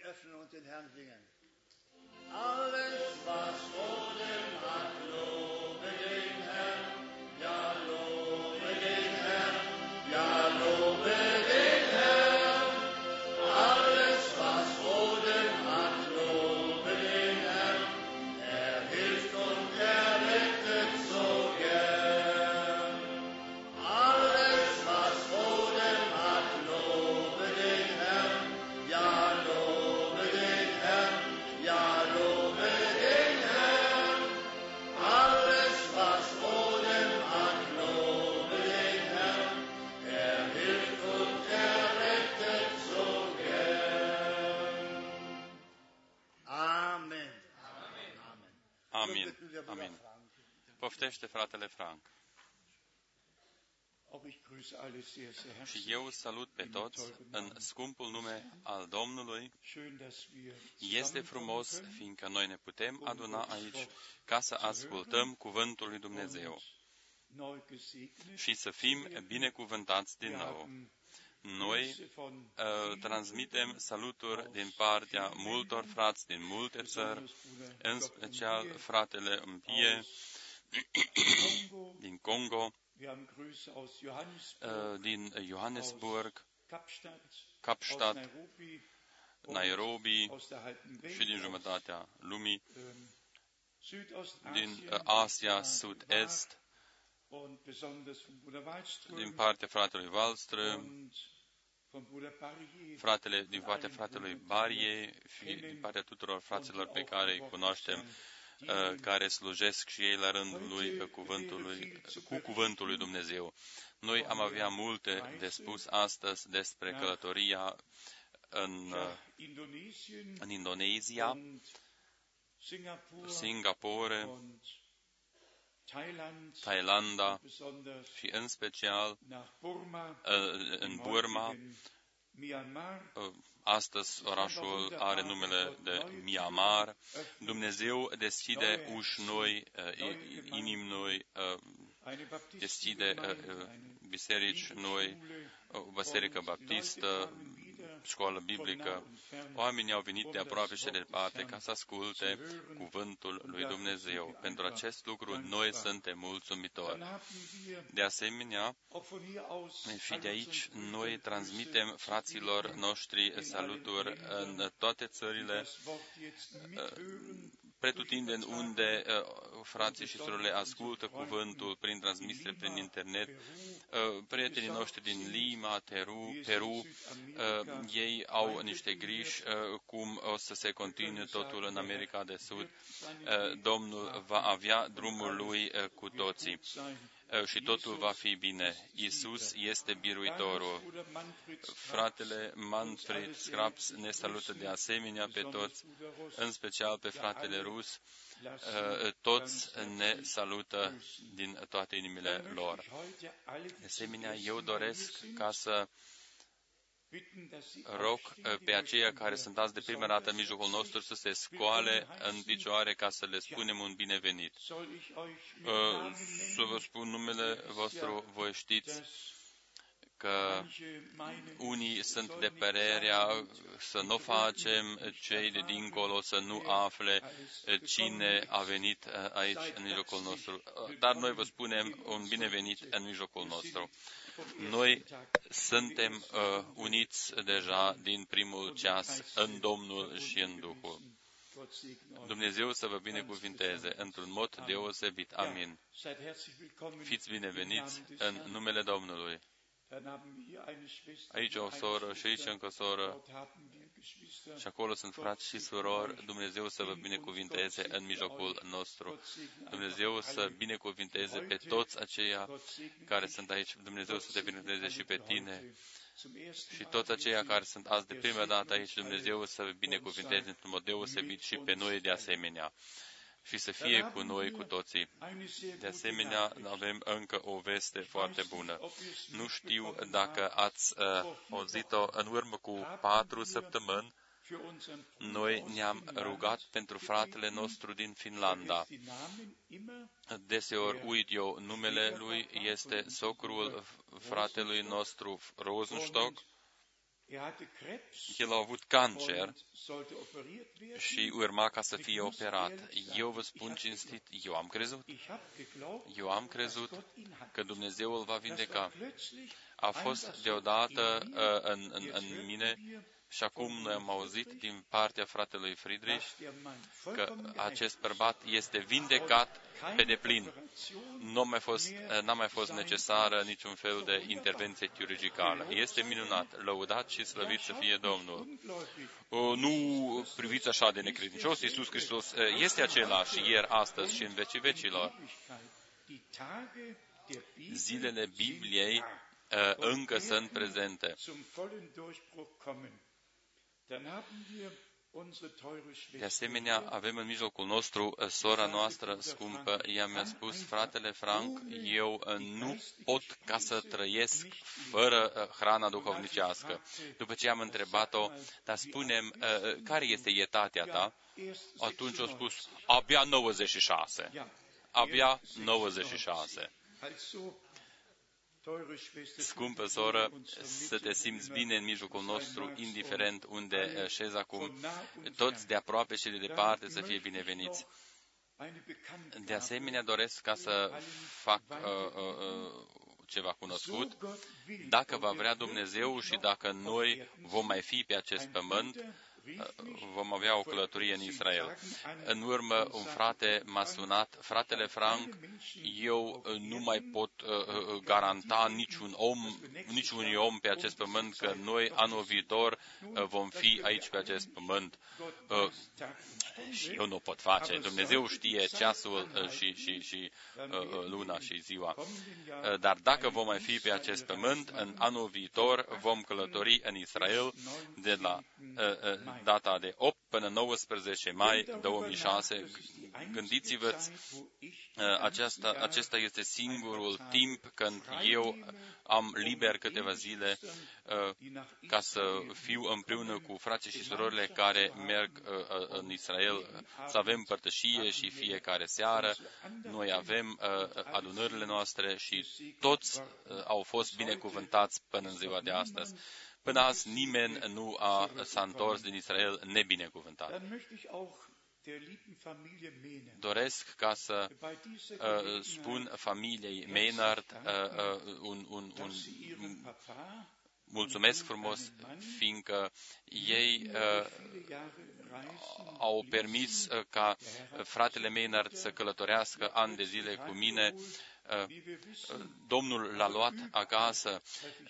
öffnen und den Herrn singen. Alles, was Boden hat, lobe den Herrn, ja, lobe den Herrn, ja, lobe den Herrn. Alles, was Boden hat, lobe den Herrn, er hilft und er rettet so gern. Alles, was Boden hat, lobe den Herrn, ja, lobe den Herrn, ja, lobe den Herrn. Alles, was Boden hat, lobe den Herrn, er hilft und er rettet so gern. Amen. Amin. Amin. Poftește fratele Frank. Și eu salut pe toți în scumpul nume al Domnului. Este frumos, fiindcă noi ne putem aduna aici ca să ascultăm cuvântul lui Dumnezeu și să fim binecuvântați din nou. Noi transmitem saluturi din partea multor frați din multe țări, în special fratele Împie din Congo, din Johannesburg, Kapstadt, Nairobi și din jumătatea lumii, din Asia Sud-Est, din partea fratelui Wallström, din partea fratelui Barie și din partea tuturor fraților pe care îi cunoaștem, care slujesc și ei la rândul lui cu cuvântul lui Dumnezeu. Noi am avea multe de spus astăzi despre călătoria în Indonezia, Singapore, Thailanda și în special în Burma. Astăzi orașul are numele de Myanmar. Dumnezeu deschide uși noi, inimi noi, deschide biserici noi, o biserică baptistă, școală biblică. Oamenii au venit de aproape și de departe ca să asculte cuvântul lui Dumnezeu. Pentru acest lucru noi suntem mulțumitori. De asemenea, și de aici noi transmitem fraților noștri saluturi în toate țările, pretutindeni unde frații și surorile ascultă cuvântul prin transmisie prin internet. Prietenii noștri din Lima, Peru, ei au niște griji cum o să se continue totul în America de Sud. Domnul va avea drumul lui cu toții și totul va fi bine. Iisus este biruitorul. Fratele Manfred Scraps ne salută de asemenea pe toți, în special pe fratele Rus. Toți ne salută din toate inimile lor. De asemenea, eu doresc ca să rog pe aceia care sunt azi de prima dată în mijlocul nostru să se scoale în picioare ca să le spunem un binevenit. Să vă spun numele vostru, voi știți că unii sunt de părerea să nu facem, cei de dincolo să nu afle cine a venit aici în mijlocul nostru. Dar noi vă spunem un binevenit în mijlocul nostru. Noi suntem uniți deja din primul ceas în Domnul și în Duhul. Dumnezeu să vă binecuvinteze într-un mod deosebit. Amin. Fiți bineveniți în numele Domnului. Aici o soră și aici încă o soră și acolo sunt frați și surori. Dumnezeu să vă binecuvinteze în mijlocul nostru. Dumnezeu să binecuvinteze pe toți aceia care sunt aici. Dumnezeu să te binecuvinteze și pe tine. Și toți aceia care sunt azi de prima dată aici, Dumnezeu să vă binecuvinteze într-un mod deosebit și pe noi de asemenea. Și să fie cu noi, cu toții. De asemenea, avem încă o veste foarte bună. Nu știu dacă ați auzit-o în urmă cu 4 săptămâni. Noi ne-am rugat pentru fratele nostru din Finlanda. Deseori uit eu numele lui, este socrul fratelui nostru Rosenstock. El a avut cancer și urma ca să fie operat. Eu vă spun cinstit, eu am crezut că Dumnezeu îl va vindeca. A fost deodată în mine și acum noi am auzit din partea fratelui Friedrich că acest bărbat este vindecat pe deplin. N-a mai fost necesară niciun fel de intervenție chirurgicală. Este minunat, lăudat și slăvit să fie Domnul. Nu priviți așa de necredincios, Iisus Hristos este același ieri, astăzi și în vecii vecilor. Zilele Bibliei încă sunt prezente. De asemenea, avem în mijlocul nostru sora noastră scumpă. Ea mi-a spus, fratele Frank, eu nu pot ca să trăiesc fără hrana duhovnicească. După ce am întrebat-o, dar spune-mi, care este etatea ta? Atunci a spus, abia 96. Abia 96. Scumpă soră, să te simți bine în mijlocul nostru, indiferent unde șezi acum, toți de aproape și de departe să fie bineveniți. De asemenea, doresc ca să fac ceva cunoscut. Dacă va vrea Dumnezeu și dacă noi vom mai fi pe acest pământ, vom avea o călătorie în Israel. În urmă, un frate m-a sunat, fratele Frank, eu nu mai pot garanta niciunui om pe acest pământ că noi anul viitor vom fi aici pe acest pământ. Și eu nu pot face. Dumnezeu știe ceasul și luna și ziua. Dar dacă vom mai fi pe acest pământ, în anul viitor vom călători în Israel de la data de 8 până 19 mai 2006. Gândiți-vă, acesta este singurul timp când eu am liber câteva zile ca să fiu împreună cu frații și surorile care merg în Israel, să avem părtășie și fiecare seară. Noi avem adunările noastre și toți au fost binecuvântați până în ziua de astăzi. Până azi nimeni nu s-a întors din Israel nebinecuvântat. Doresc ca să spun familiei Maynard un mulțumesc frumos, fiindcă ei au permis ca fratele Maynard să călătorească ani de zile cu mine. Domnul l-a luat acasă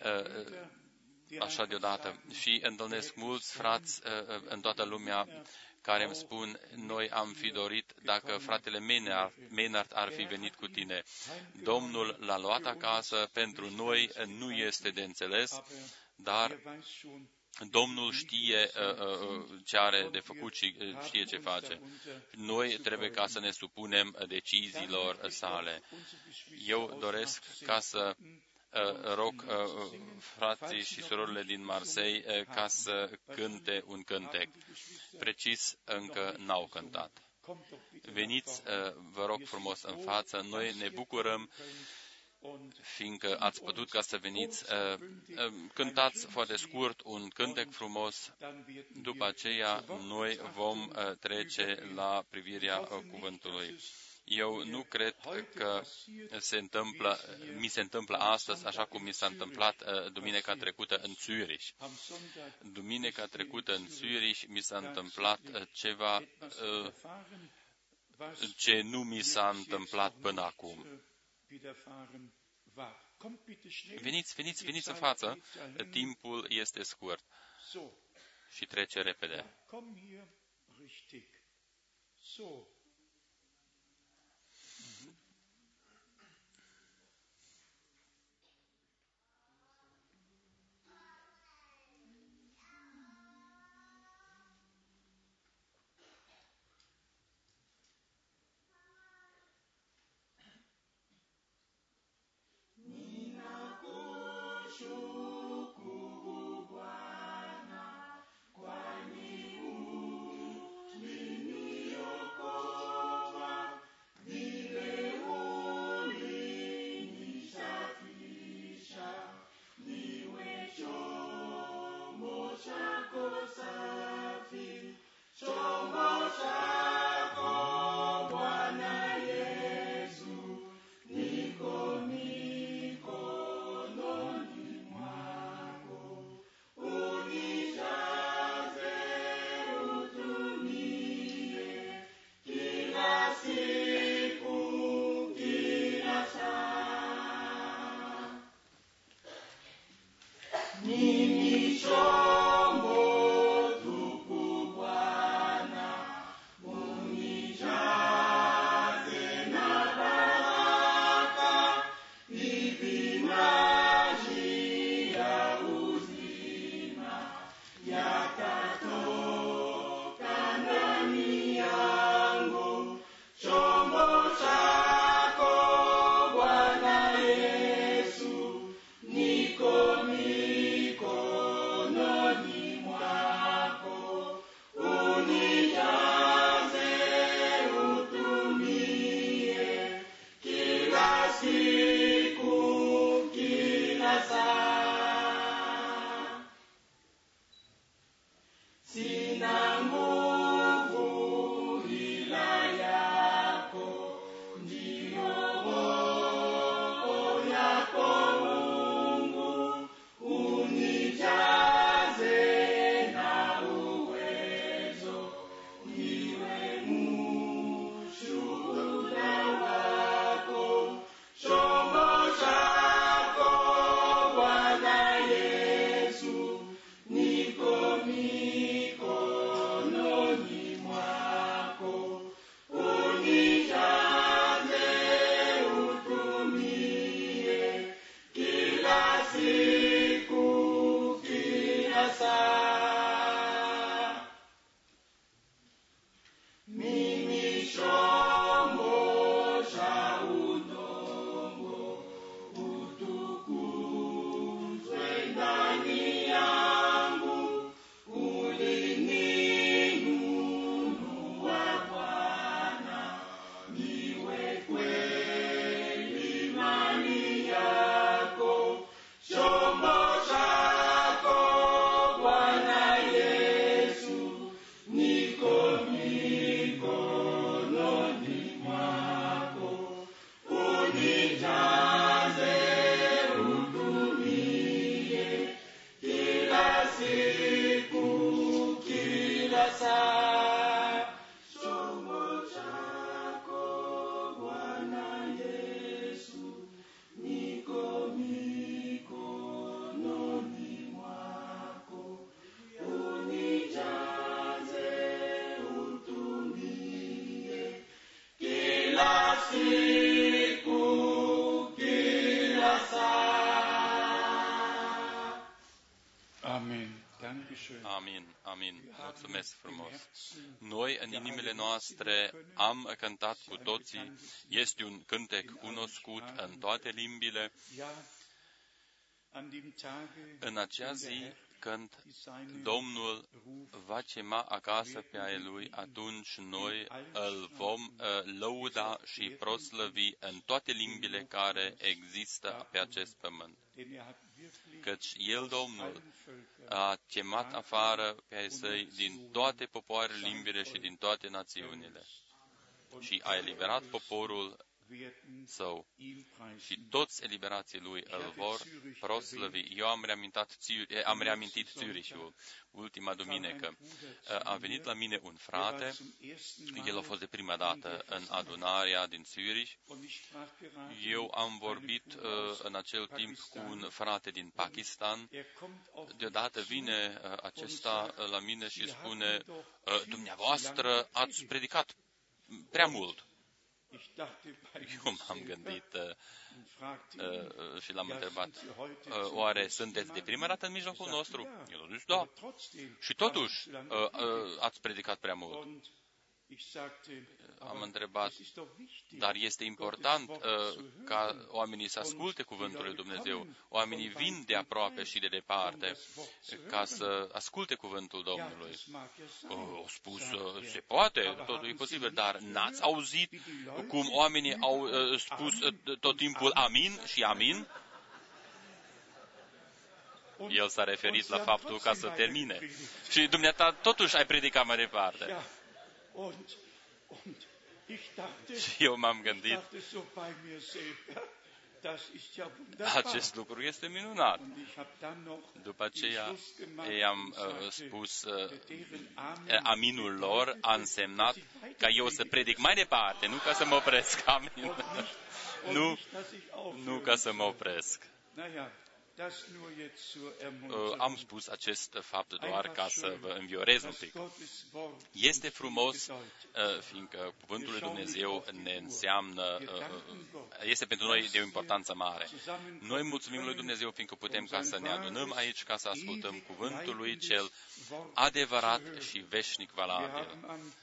așa deodată și întâlnesc mulți frați în toată lumea care îmi spun, noi am fi dorit dacă fratele Maynard ar fi venit cu tine. Domnul l-a luat acasă, pentru noi nu este de înțeles, dar Domnul știe ce are de făcut și știe ce face. Noi trebuie ca să ne supunem deciziilor sale. Eu doresc ca să rog frații și surorile din Marseille ca să cânte un cântec. Precis, încă n-au cântat. Veniți, vă rog frumos, în față. Noi ne bucurăm fiindcă ați putut ca să veniți. Cântați foarte scurt un cântec frumos. După aceea, noi vom trece la privirea cuvântului. Eu nu cred că mi se întâmplă astăzi așa cum mi s-a întâmplat duminica trecută în Zürich. Duminica trecută în Zürich mi s-a întâmplat ceva ce nu mi s-a întâmplat până acum. Veniți în față, timpul este scurt și trece repede. Kwani u nini yoko sina nguvu ila yako, ndiyo roho yako Mungu, unijaze na uwezo, niwe mshuhuda wako, chombo chako Bwana Yesu, niko mikononi mwako, unijaze utumie kila siku, kila saa. Mimi chombo cha udongo, utukuzwe ndani yangu, ulininunua Bwana, niwe kweli mali yako, chombo chako Bwana Yesu, niko mikononi mwako, unijaze utumie kila siku, kila saa. Chombo chako Bwana Yesu, niko mikononi mwako, unijaze utumie kila siku, kila saa. Amen. Dankeschön. Amin, amin. Mulțumesc frumos. Noi, în inimile noastre, am cântat cu toții. Este un cântec cunoscut în toate limbile. În acea zi, când Domnul va chema acasă pe ai Lui, atunci noi îl vom lăuda și proslăvi în toate limbile care există pe acest pământ. Căci El, Domnul, a chemat afară pe ai Săi din toate popoarele, limbile și din toate națiunile și a eliberat poporul Său și toți eliberații Lui îl vor proslăvi. Eu am reamintit Zürichul ultima duminică. A venit la mine un frate, el a fost de prima dată în adunarea din Zürich. Eu am vorbit în acel timp cu un frate din Pakistan. Deodată vine acesta la mine și spune: dumneavoastră ați predicat prea mult. Eu m-am gândit și l-am întrebat: oare sunteți de prima dată în mijlocul nostru? El a zis: da. Și totuși ați predicat prea mult. Am întrebat: dar este important ca oamenii să asculte cuvântul lui Dumnezeu. Oamenii vin de aproape și de departe ca să asculte cuvântul Domnului. Au spus: se poate, totul e posibil, dar n-ați auzit cum oamenii au spus tot timpul amin și amin? El s-a referit la faptul ca să termine. Și dumneata totuși ai predicat mai departe. Și eu m-am gândit: acest lucru este minunat. După aceea i-am spus aminul lor a însemnat ca eu să predic mai departe, nu ca să mă opresc. Amin. Nu ca să mă opresc. Am spus acest fapt doar ca să vă înviorez un pic. Este frumos, fiindcă cuvântul lui Dumnezeu ne înseamnă, este pentru noi de o importanță mare. Noi mulțumim lui Dumnezeu, fiindcă putem ca să ne adunăm aici, ca să ascultăm cuvântul lui cel adevărat și veșnic valabil.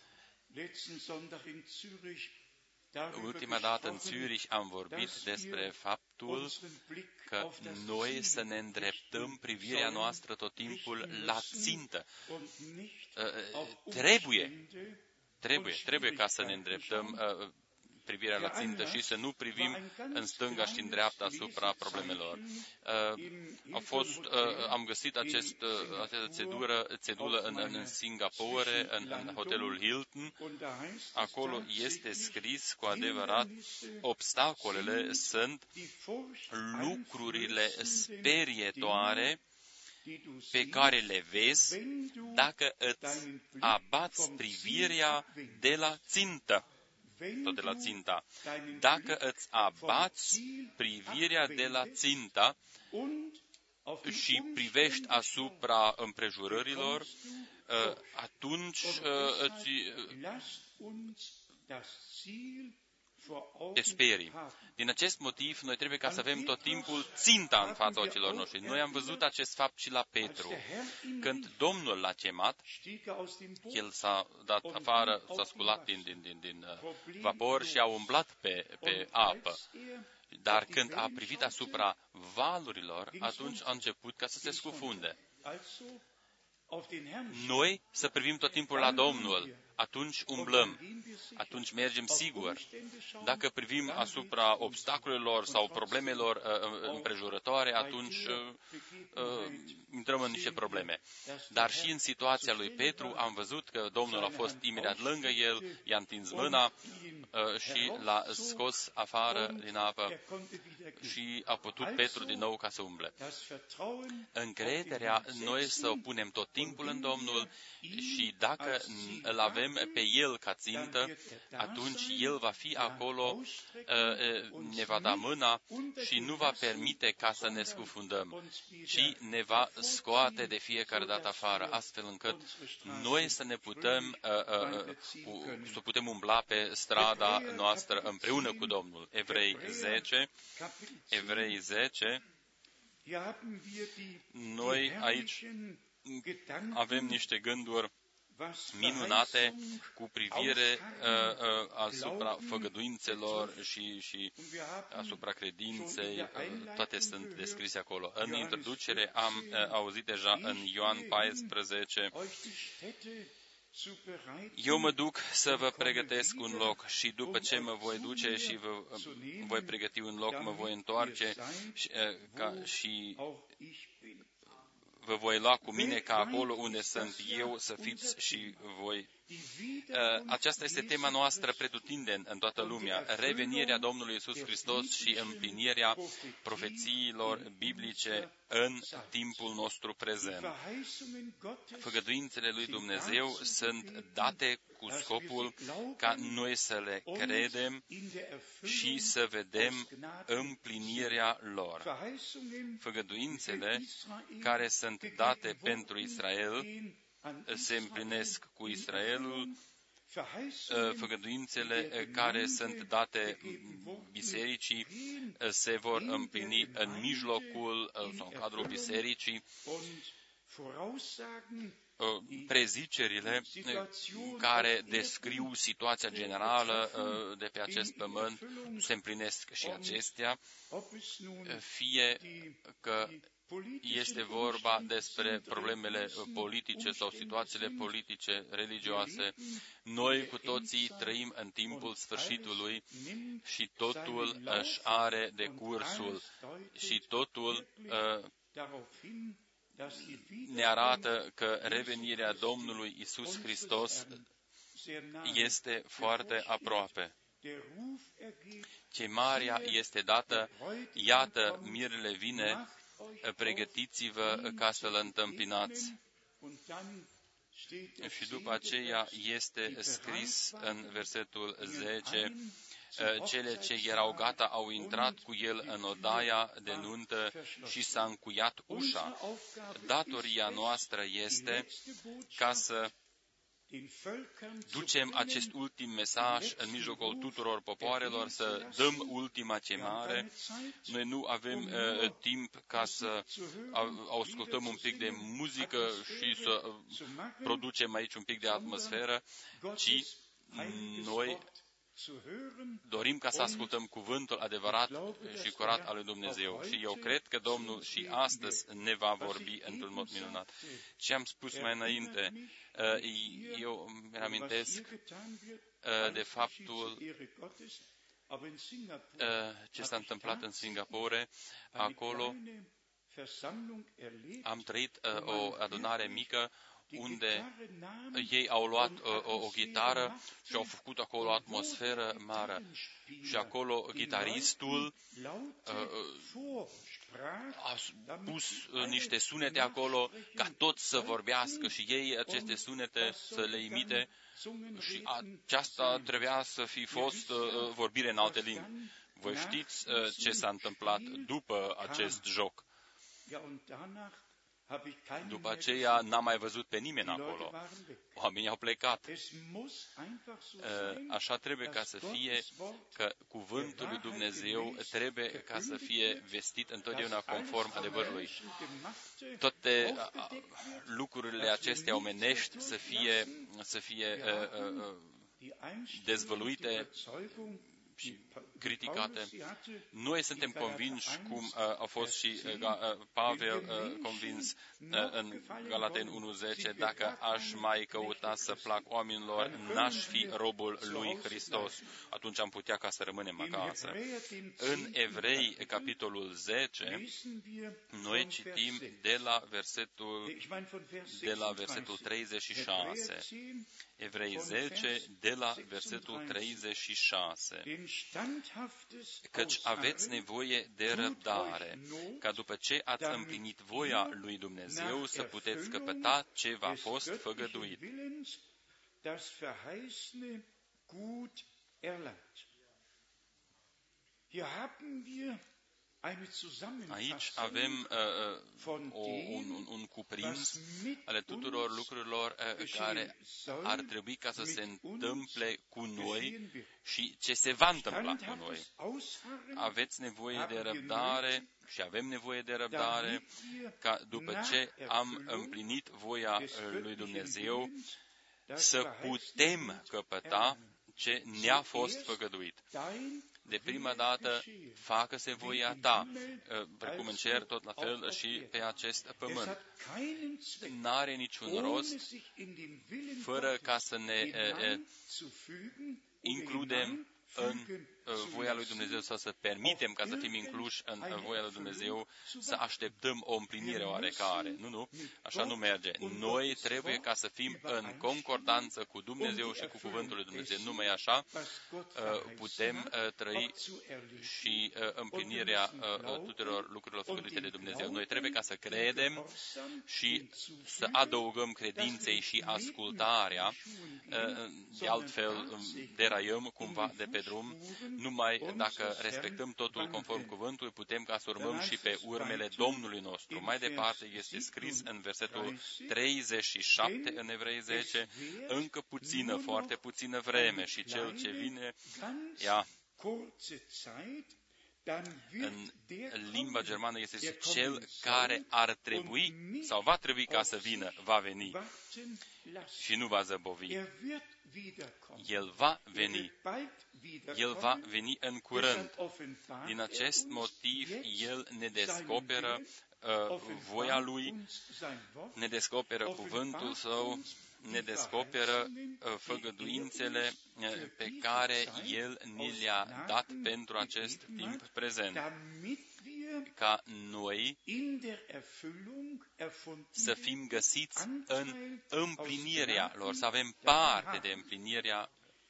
Ultima dată în Zürich am vorbit despre faptul că noi să ne îndreptăm privirea noastră tot timpul la țintă. Trebuie ca să ne îndreptăm privirea la țintă și să nu privim în stânga și în dreapta asupra problemelor. Am găsit această țedulă în Singapore, în hotelul Hilton. Acolo este scris cu adevărat, obstacolele sunt lucrurile sperietoare pe care le vezi dacă îți abați privirea de la țintă. Tot de la ținta. Dacă îți abați privirea de la ținta și privești asupra împrejurărilor, atunci te sperii. Din acest motiv, noi trebuie ca să avem tot timpul ținta în fața ochilor noștri. Noi am văzut acest fapt și la Petru. Când Domnul l-a chemat, el s-a dat afară, s-a sculat din vapor și a umblat pe apă. Dar când a privit asupra valurilor, atunci a început ca să se scufunde. Noi să privim tot timpul la Domnul, atunci umblăm, atunci mergem sigur. Dacă privim asupra obstacolelor sau problemelor împrejurătoare, atunci intrăm în niște probleme. Dar și în situația lui Petru am văzut că Domnul a fost imediat lângă el, i-a întins mâna și l-a scos afară din apă și a putut Petru din nou ca să umble. Încrederea, noi să o punem tot timpul în Domnul și dacă îl avem pe El ca țintă, atunci El va fi acolo, ne va da mâna și nu va permite ca să ne scufundăm, ci ne va scoate de fiecare dată afară, astfel încât noi să ne putem umbla pe strada noastră împreună cu Domnul. Evrei 10, noi aici avem niște gânduri minunate cu privire asupra făgăduințelor și asupra credinței, toate sunt descrise acolo. În introducere am auzit deja în Ioan 14, eu mă duc să vă pregătesc un loc și după ce mă voi duce și vă voi pregăti un loc, mă voi întoarce și vă voi lua cu mine ca acolo unde sunt eu să fiți și voi. Aceasta este tema noastră pretutindeni în toată lumea. Revenirea Domnului Iisus Hristos și împlinirea profețiilor biblice în timpul nostru prezent. Făgăduințele lui Dumnezeu sunt date cu scopul ca noi să le credem și să vedem împlinirea lor. Făgăduințele care sunt date pentru Israel se împlinesc cu Israelul, făgăduințele care sunt date bisericii se vor împlini în mijlocul sau în cadrul bisericii. Prezicerile care descriu situația generală de pe acest pământ se împlinesc și acestea, fie că este vorba despre problemele politice sau situațiile politice, religioase. Noi cu toții trăim în timpul sfârșitului și totul își are decursul și totul ne arată că revenirea Domnului Iisus Hristos este foarte aproape. Chemarea este dată, iată, mirele vine, pregătiți-vă ca să-L întâmpinați. Și după aceea este scris în versetul 10, cele ce erau gata au intrat cu el în odaia de nuntă și s-a încuiat ușa. Datoria noastră este ca să ducem acest ultim mesaj în mijlocul tuturor popoarelor, să dăm ultima chemare. Noi nu avem timp ca să ascultăm un pic de muzică și să producem aici un pic de atmosferă, ci noi dorim ca să ascultăm cuvântul adevărat și curat al lui Dumnezeu. Și eu cred că Domnul și astăzi ne va vorbi într-un mod minunat. Ce am spus mai înainte, eu îmi amintesc de faptul ce s-a întâmplat în Singapore. Acolo am trăit o adunare mică unde ei au luat o chitară și au făcut acolo o atmosferă mare. Și acolo chitaristul a pus niște sunete acolo ca toți să vorbească și ei aceste sunete să le imite și aceasta trebuia să fi fost vorbire în alte limbi. Voi știți ce s-a întâmplat după acest joc. După aceea n-am mai văzut pe nimeni acolo. Oamenii au plecat. Așa trebuie ca să fie, că cuvântul lui Dumnezeu trebuie ca să fie vestit întotdeauna conform adevărului. Toate lucrurile acestea omenești să fie dezvăluite și criticate. Noi suntem convinși, cum a fost și Pavel convins în Galateni 1:10, dacă aș mai căuta să plac oamenilor, n-aș fi robul lui Hristos. Atunci am putea ca să rămânem acasă. În Evrei, capitolul 10, noi citim de la versetul 36. Evrei 10, de la versetul 36. Căci aveți nevoie de răbdare, ca după ce ați împlinit voia lui Dumnezeu să puteți căpăta ce v-a fost făgăduit. Aici avem un cuprins ale tuturor lucrurilor care ar trebui ca să se întâmple cu noi și ce se va întâmpla cu noi. Aveți nevoie de răbdare și avem nevoie de răbdare ca după ce am împlinit voia lui Dumnezeu să putem căpăta ce ne-a fost făgăduit. De prima dată, facă-se voia ta, precum în cer, tot la fel și pe acest pământ. N-are niciun rost fără ca să ne includem în voia lui Dumnezeu sau să permitem ca să fim incluși în voia lui Dumnezeu, să așteptăm o împlinire oarecare. Nu, așa nu merge. Noi trebuie ca să fim în concordanță cu Dumnezeu și cu cuvântul lui Dumnezeu. Numai așa putem trăi și împlinirea tuturor lucrurilor făcute de Dumnezeu. Noi trebuie ca să credem și să adăugăm credinței și ascultarea. De altfel, deraiăm cumva de pe drum. Numai dacă respectăm totul conform cuvântului, putem ca să urmăm și pe urmele Domnului nostru. Mai departe este scris în versetul 37 în Evrei 10, încă puțină, foarte puțină vreme și cel ce vine, în limba germană este cel care ar trebui sau va trebui ca să vină, va veni și nu va zăbovi. El va veni. El va veni în curând. Din acest motiv, El ne descoperă voia Lui, ne descoperă cuvântul Său, ne descoperă făgăduințele pe care El ni le-a dat pentru acest timp prezent, ca noi să fim găsiți în împlinirea lor, să avem parte de împlinirea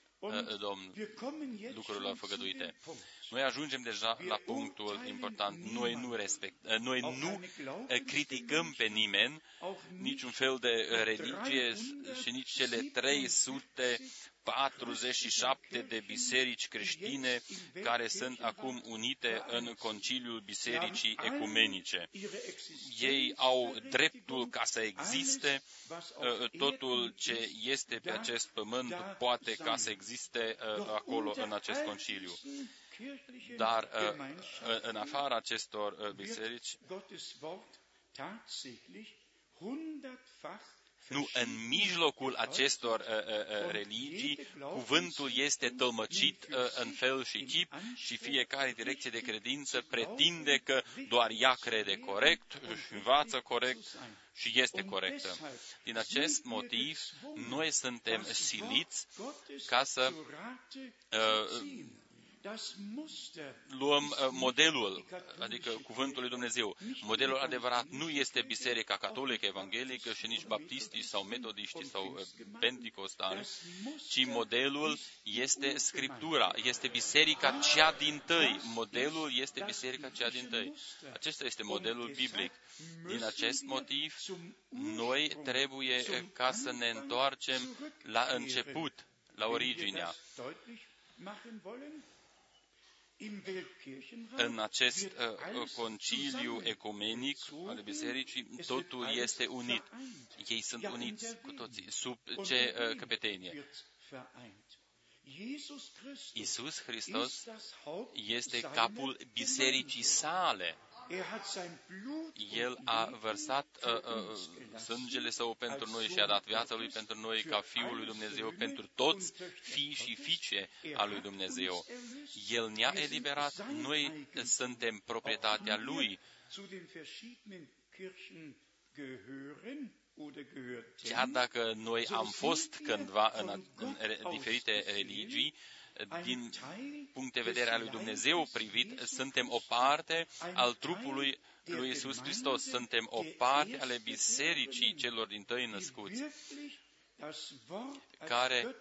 lucrurilor făgăduite. Noi ajungem deja la punctul important. Noi nu criticăm pe nimeni, niciun fel de religie și nici cele 347 de biserici creștine care sunt acum unite în Conciliul Bisericii Ecumenice. Ei au dreptul ca să existe, totul ce este pe acest pământ poate ca să existe acolo în acest conciliu. Dar în afara acestor biserici, nu, în mijlocul acestor religii, cuvântul este tălmăcit în fel și chip și fiecare direcție de credință pretinde că doar ea crede corect, își învață corect și este corectă. Din acest motiv, noi suntem siliți ca să luăm modelul, adică cuvântul lui Dumnezeu. Modelul adevărat nu este Biserica Catolică, Evanghelică și nici baptistii sau metodiștii sau penticostali, ci modelul este Scriptura, este Biserica cea dintâi. Modelul este Biserica cea dintâi. Acesta este modelul biblic. Din acest motiv, noi trebuie ca să ne întoarcem la început, la originea. În acest conciliu ecumenic al bisericii, totul este unit. Ei sunt uniți cu toții. Sub ce căpetenie? Iisus Hristos este capul bisericii sale. El a vărsat sângele Său pentru noi și a dat viața Lui pentru noi ca Fiul lui Dumnezeu, pentru toți fii și fiice al lui Dumnezeu. El ne-a eliberat, noi suntem proprietatea Lui. Chiar dacă noi am fost cândva în diferite religii, din punct de vedere al lui Dumnezeu privit, suntem o parte al trupului lui Iisus Hristos. Suntem o parte ale bisericii celor dintâi născuți, care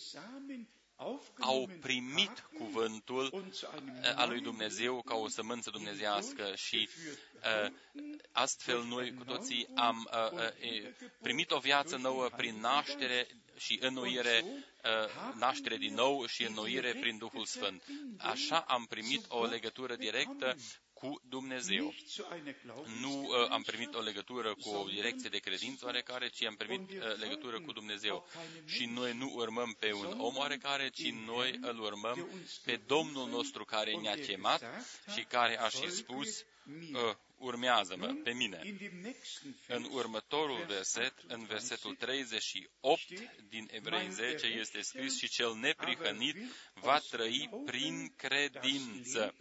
au primit cuvântul al lui Dumnezeu ca o sămânță dumnezeiască și astfel noi cu toții am primit o viață nouă prin naștere și înnoire, naștere din nou și înnoire prin Duhul Sfânt. Așa am primit o legătură directă cu Dumnezeu. Nu am primit o legătură cu o direcție de credință oarecare, ci am primit legătură cu Dumnezeu. Și noi nu urmăm pe un om oarecare, ci noi îl urmăm pe Domnul nostru care ne-a chemat și care a și spus, urmează-mă pe mine. În următorul verset, în versetul 38 din Evrei 10, este scris: și cel neprihănit va trăi prin credință.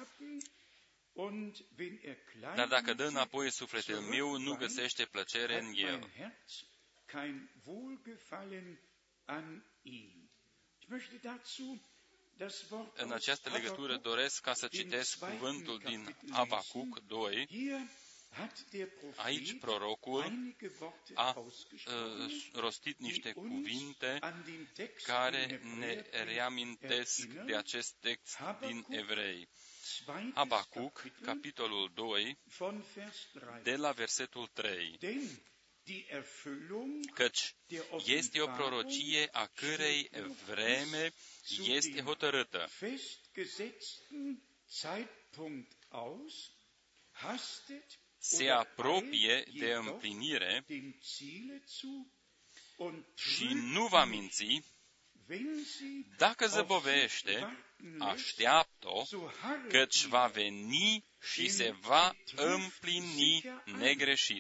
Dar dacă dă înapoi sufletul meu, nu găsește plăcere în el. În această legătură doresc ca să citesc cuvântul din Habacuc 2. Aici prorocul a rostit niște cuvinte care ne reamintesc de acest text din Evrei. Habacuc, capitolul 2, de la versetul 3. Căci este o prorocie a cărei vreme este hotărâtă. Se apropie de împlinire și nu va minți. Dacă zăbovește, așteaptă-o, căci va veni și se va împlini negreșit.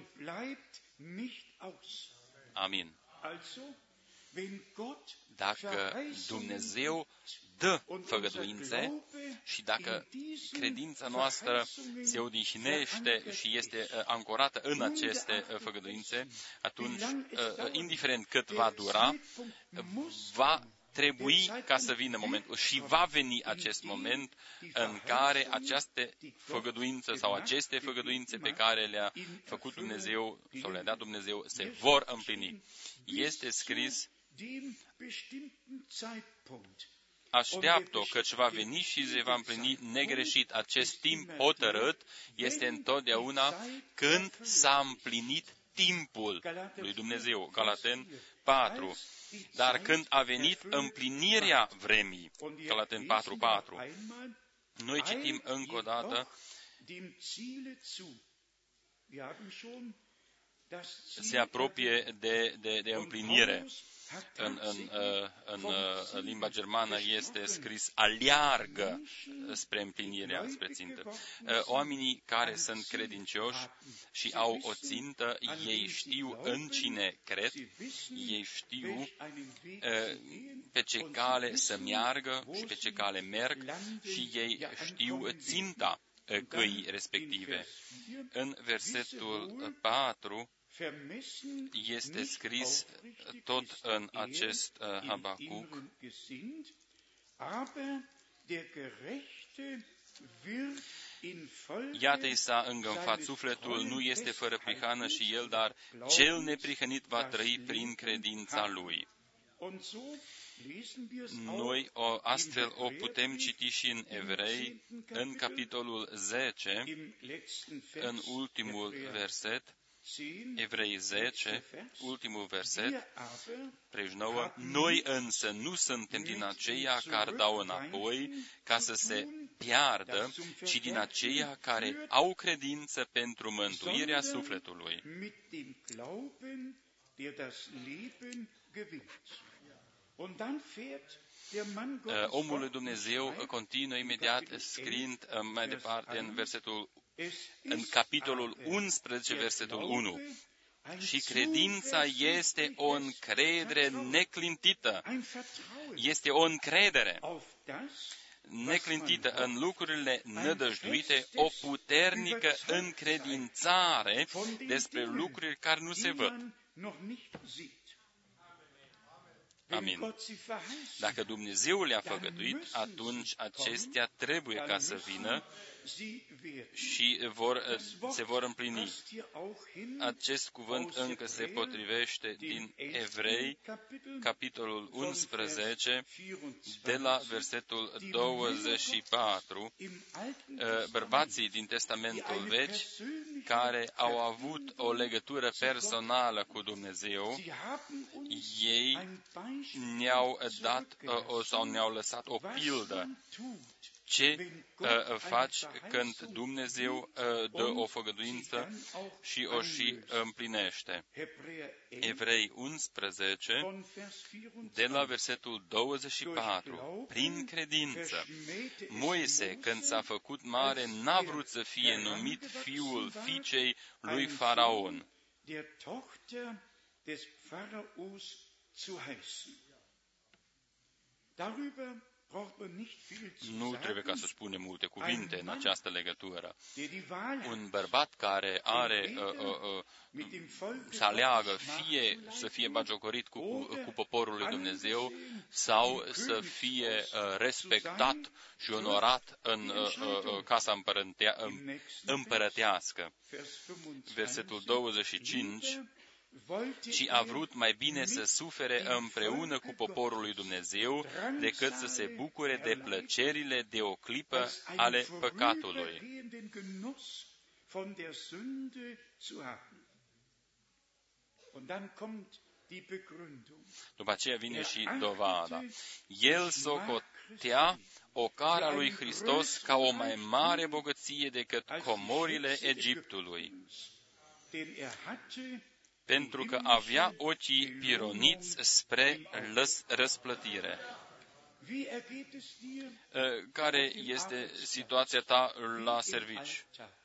Amin. Dacă Dumnezeu dă făgăduințe și dacă credința noastră se odihnește și este ancorată în aceste făgăduințe, atunci, indiferent cât va dura, va trebui ca să vină momentul și va veni acest moment în care această făgăduință sau aceste făgăduințe pe care le-a făcut Dumnezeu sau le-a dat Dumnezeu se vor împlini. Este scris: așteaptă-o, căci va veni și se va împlini negreșit. Acest timp hotărât este întotdeauna când s-a împlinit timpul lui Dumnezeu. Galaten 4. Dar când a venit împlinirea vremii, Galaten 4:4, noi citim încă o dată: se apropie de împlinire. În limba germană este scris: aleargă spre împlinirea, spre țintă. Oamenii care sunt credincioși și au o țintă, ei știu în cine cred, ei știu pe ce cale să meargă și pe ce cale merg și ei știu ținta căii respective. În versetul 4 este scris tot în acest Habacuc: Iată, i s-a îngânfat sufletul, nu este fără prihană și el, dar cel neprihănit va trăi prin credința lui. Noi astfel o putem citi și în Evrei, în capitolul 10, în ultimul verset, Evrei 10, ultimul verset, 39, noi însă nu suntem din aceia care dau înapoi ca să se piardă, ci din aceia care au credință pentru mântuirea sufletului. Omul lui Dumnezeu continuă imediat scriind mai departe în capitolul 11, versetul 1. Și credința este o încredere neclintită. Este o încredere neclintită în lucrurile nădăjduite, o puternică încredințare despre lucruri care nu se văd. Amin. Dacă Dumnezeu le-a făgăduit, atunci acestea trebuie ca să vină și se vor împlini. Acest cuvânt încă se potrivește din Evrei, capitolul 11, de la versetul 24. Bărbații din Testamentul Vechi, care au avut o legătură personală cu Dumnezeu, ei ne-au dat sau ne-au lăsat o pildă. Ce faci când Dumnezeu dă o făgăduință și o și împlinește? Evrei 11, de la versetul 24. Prin credință, Moise, când s-a făcut mare, n-a vrut să fie numit fiul fiicei lui Faraon. Nu trebuie ca să spunem multe cuvinte în această legătură. Un bărbat care are să aleagă fie să fie bagiocorit cu poporul lui Dumnezeu sau să fie respectat și onorat în casa împărătească. Versetul 25. Ci a vrut mai bine să sufere împreună cu poporul lui Dumnezeu decât să se bucure de plăcerile de o clipă ale păcatului. După aceea vine și dovada. El socotea ocara lui Hristos ca o mai mare bogăție decât comorile Egiptului, pentru că avea ochii pironiți spre răsplătire. Care este situația ta la serviciu?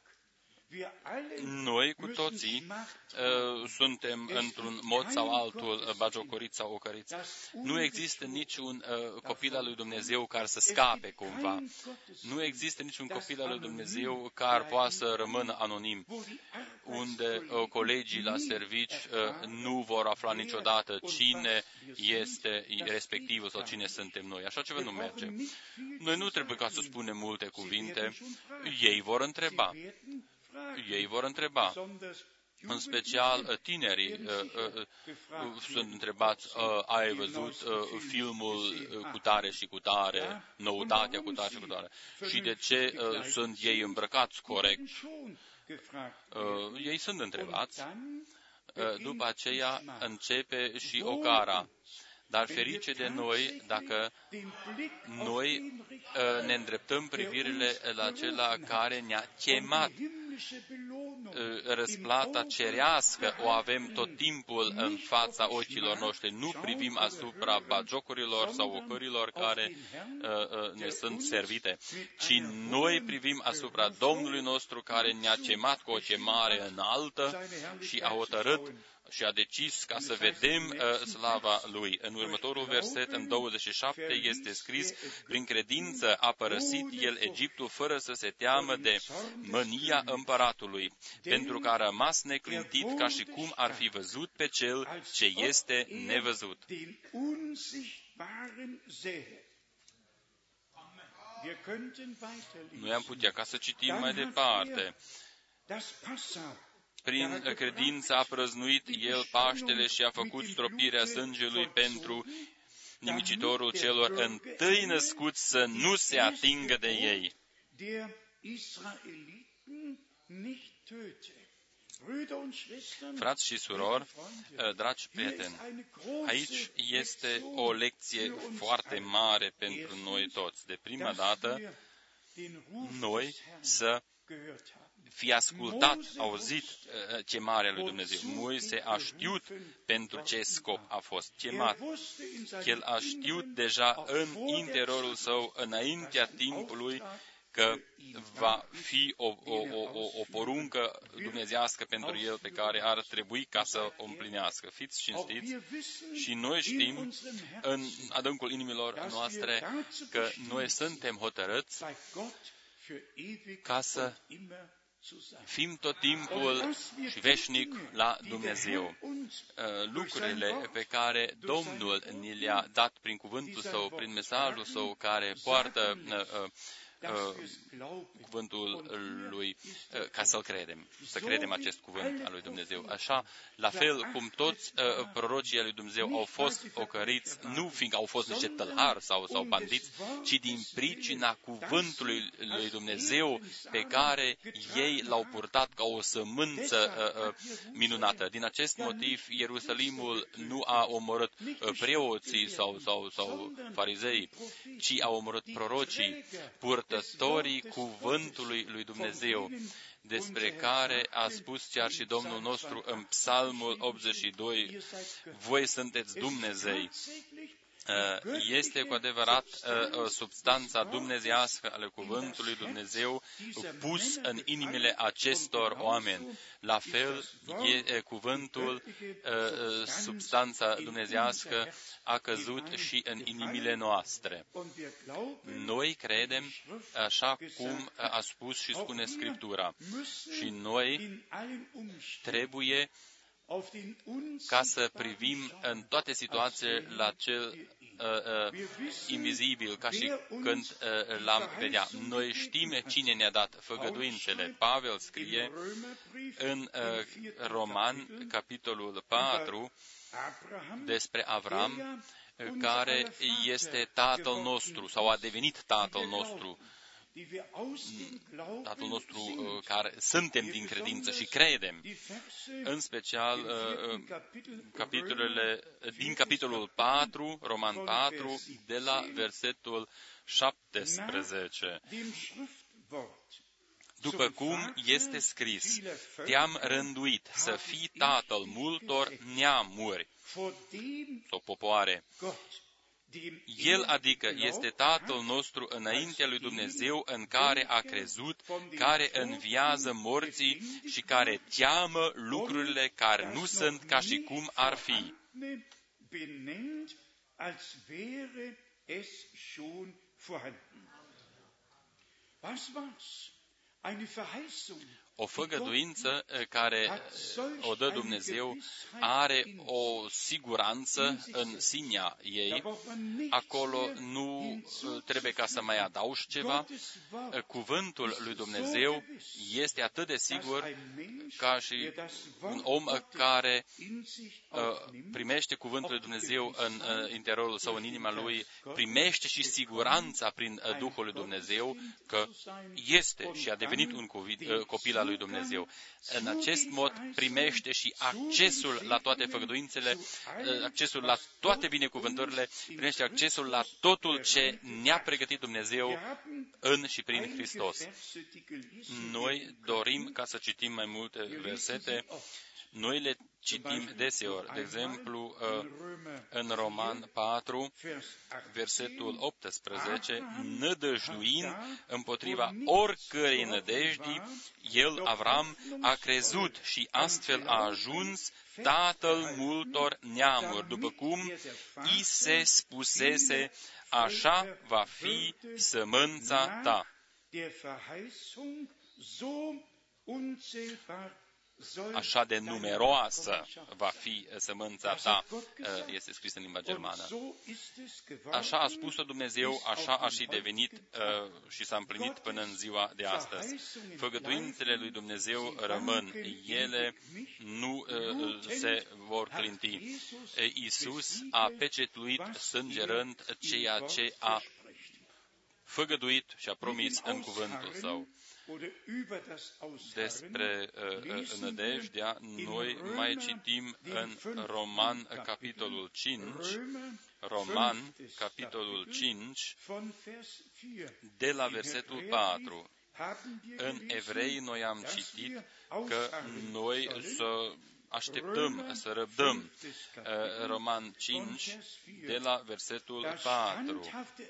Noi cu toții suntem într-un mod sau altul bagiocoriți sau ocăriți. Nu există niciun copil al lui Dumnezeu care să scape cumva. Nu există niciun copil al lui Dumnezeu care poate să rămână anonim, unde colegii la servici nu vor afla niciodată cine este respectivul sau cine suntem noi. Așa ceva nu merge. Noi nu trebuie ca să spunem multe cuvinte. Ei vor întreba. Ei vor întreba. În special, tinerii sunt întrebați, ai văzut filmul cu tare și cu tare, noutatea cu tare și cu tare, și de ce sunt ei îmbrăcați corect? Ei sunt întrebați. După aceea începe și ocara. Dar ferice de noi dacă noi ne îndreptăm privirile la acela care ne-a chemat. Răsplata cerească o avem tot timpul în fața ochilor noștri. Nu privim asupra bagiocurilor sau ocărilor care ne sunt servite, ci noi privim asupra Domnului nostru care ne-a chemat cu o chemare înaltă și a hotărât și a decis ca să vedem slava Lui. În următorul verset, în 27, este scris, prin credință a părăsit el Egiptul fără să se teamă de mânia împăratului, pentru că a rămas neclintit ca și cum ar fi văzut pe cel ce este nevăzut. Noi am putea ca să citim mai departe. Prin credință a prăznuit el Paștele și a făcut stropirea sângelui pentru nimicitorul celor întâi născuți să nu se atingă de ei. Frați și surori, dragi prieteni, aici este o lecție foarte mare pentru noi toți. De prima dată, noi să fi ascultat, auzit chemarea lui Dumnezeu. Moise a știut pentru ce scop a fost chemat. El a știut deja în interiorul său, înaintea timpului, că va fi o poruncă dumnezească pentru el pe care ar trebui ca să o împlinească. Fiți cinstiți și noi știm în adâncul inimilor noastre că noi suntem hotărâți ca să fim tot timpul și veșnic la Dumnezeu. Lucrurile pe care Domnul ni le-a dat prin cuvântul Său, prin mesajul Său care poartă cuvântul lui, ca să-l credem, să credem acest cuvânt al lui Dumnezeu. Așa, la fel cum toți prorocii al lui Dumnezeu au fost ocăriți, nu fiindcă au fost niște tălhari sau bandiți, ci din pricina cuvântului lui Dumnezeu pe care ei l-au purtat ca o sămânță minunată. Din acest motiv, Ierusalimul nu a omorât preoții sau farizei, ci a omorât prorocii, purtătorii cuvântului lui Dumnezeu, despre care a spus chiar și Domnul nostru în Psalmul 82, voi sunteți Dumnezei. Este cu adevărat substanța dumnezeiască ale cuvântului Dumnezeu pus în inimile acestor oameni. La fel, cuvântul, substanța dumnezeiască, a căzut și în inimile noastre. Noi credem așa cum a spus și spune Scriptura. Și noi trebuie ca să privim în toate situațiile la cel invizibil, ca și când l-am vedea. Noi știm cine ne-a dat făgăduințele. Pavel scrie în Roman, capitolul 4, despre Avram, care este tatăl nostru, sau a devenit tatăl nostru. Tatăl nostru care suntem din credință și credem. În special din capitolul 4, Roman 4, de la versetul 17. După cum este scris, te-am rânduit să fii tatăl multor neamuri sau popoare. El, adică, este Tatăl nostru înaintea lui Dumnezeu, în care a crezut, care înviază morții și care cheamă lucrurile care nu sunt ca și cum ar fi. O făgăduință care o dă Dumnezeu are o siguranță în sinea ei. Acolo nu trebuie ca să mai adaugi ceva. Cuvântul lui Dumnezeu este atât de sigur ca și un om care primește cuvântul lui Dumnezeu în interiorul său, în inima lui, primește și siguranța prin Duhul lui Dumnezeu că este și a devenit un copil al lui Dumnezeu. În acest mod primește și accesul la toate făgăduințele, accesul la toate binecuvântările, primește accesul la totul ce ne-a pregătit Dumnezeu în și prin Hristos. Noi dorim ca să citim mai multe versete. Noi le citim deseori. De exemplu, în Roman 4, versetul 18, nădăjduind împotriva oricărei nădejdii, el, Avram, a crezut și astfel a ajuns tatăl multor neamuri, după cum i se spusese, așa va fi sămânța ta. așa de numeroasă va fi sămânța ta, este scris în limba germană. Așa a spus-o Dumnezeu, așa a și devenit și s-a împlinit până în ziua de astăzi. Făgăduințele lui Dumnezeu rămân, ele nu se vor clinti. Iisus a pecetuit sângerând ceea ce a făgăduit și a promis în cuvântul Său. Despre nădejdea, noi mai citim în Roman, capitolul 5, Roman, capitolul 5, de la versetul 4. În Evrei noi am citit că noi să așteptăm, să răbdăm. Roman 5, de la versetul 4.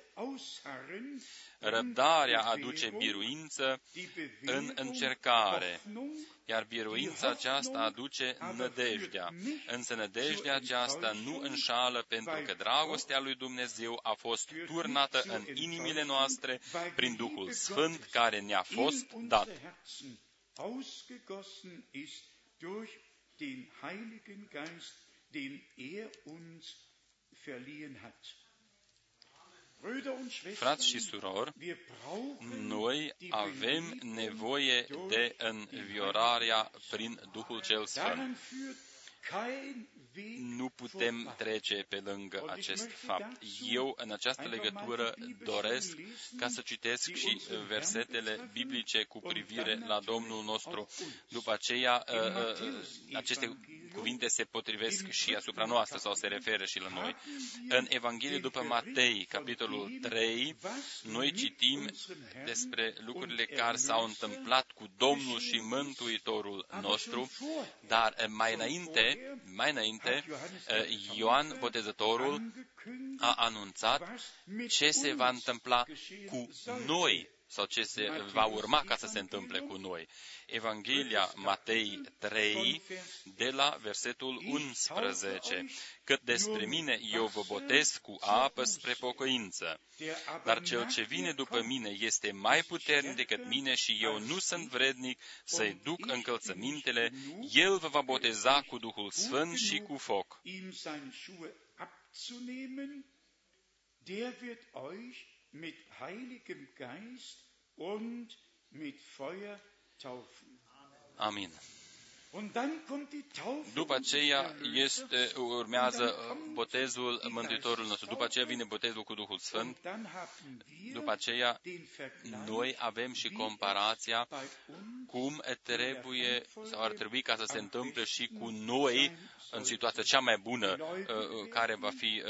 Răbdarea aduce biruință în încercare, iar biruința aceasta aduce nădejdea. Însă nădejdea aceasta nu înșală, pentru că dragostea lui Dumnezeu a fost turnată în inimile noastre prin Duhul Sfânt care ne-a fost dat. Den Heiligen Geist, den uns verliehen hat. Frați și surori, noi avem nevoie de înviorarea prin Duhul cel Sfânt. Nu putem trece pe lângă acest fapt. Eu, în această legătură, doresc ca să citesc și versetele biblice cu privire la Domnul nostru. După aceea, aceste cuvinte se potrivesc și asupra noastră sau se referă și la noi. În Evanghelie după Matei, capitolul 3, noi citim despre lucrurile care s-au întâmplat cu Domnul și Mântuitorul nostru, dar mai înainte, Ioan Botezătorul a anunțat ce se va întâmpla cu noi sau ce se va urma ca să se întâmple cu noi. Evanghelia Matei 3, de la versetul 11. Cât despre mine, eu vă botez cu apă spre pocăință, dar cel ce vine după mine este mai puternic decât mine și eu nu sunt vrednic să-i duc încălțămintele, el vă va boteza cu Duhul Sfânt și cu foc. Der wird euch mit Heiligem Geist und mit Feuer taufen. Amin. Und dann kommt die Taufe. După aceea urmează botezul Mântuitorul nostru. După aceea vine botezul cu Duhul Sfânt. După aceea noi avem și comparația cum trebuie sau ar trebui ca să se întâmple și cu noi în situația cea mai bună care va fi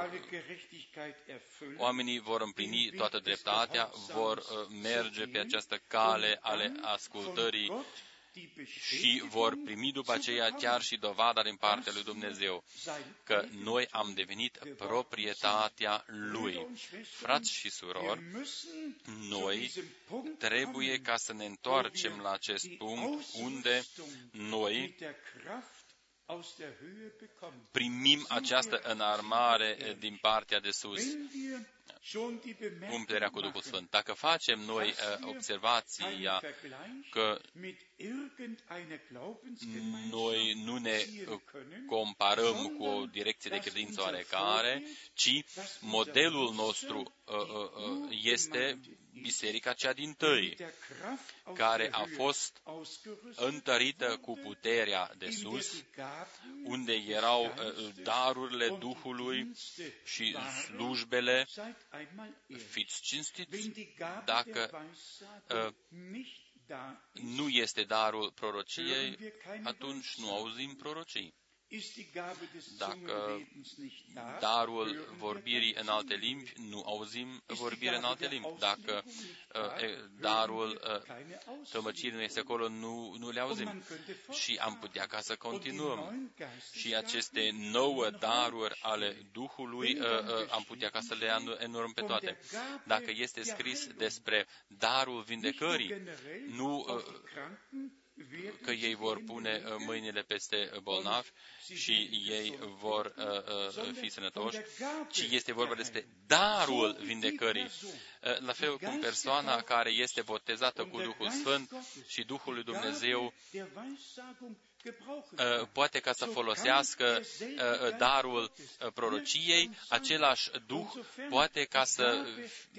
oamenii vor împlini toată dreptatea, vor merge pe această cale ale ascultării și vor primi după aceea chiar și dovada din partea lui Dumnezeu că noi am devenit proprietatea Lui. Frați și surori, noi trebuie ca să ne întoarcem la acest punct unde noi primim această înarmare din partea de sus, umplerea cu Duhul Sfânt. Dacă facem noi observația că noi nu ne comparăm cu o direcție de credință oarecare, ci modelul nostru este biserica cea dintâi, care a fost întărită cu puterea de sus, unde erau darurile Duhului și slujbele. Fiți cinstiți, dacă nu este darul prorociei, atunci nu auzim prorocii. Dacă darul vorbirii în alte limbi, nu auzim vorbire în alte limbi. Dacă darul tămăcirii nu este acolo, nu le auzim. Și am putea ca să continuăm. Și aceste 9 daruri ale Duhului, am putea ca să le enumerăm pe toate. Dacă este scris despre darul vindecării, nu că ei vor pune mâinile peste bolnavi și ei vor fi sănătoși, ci este vorba despre darul vindecării. La fel cum persoana care este botezată cu Duhul Sfânt și Duhul lui Dumnezeu poate ca să folosească darul prorociei, același Duh poate ca să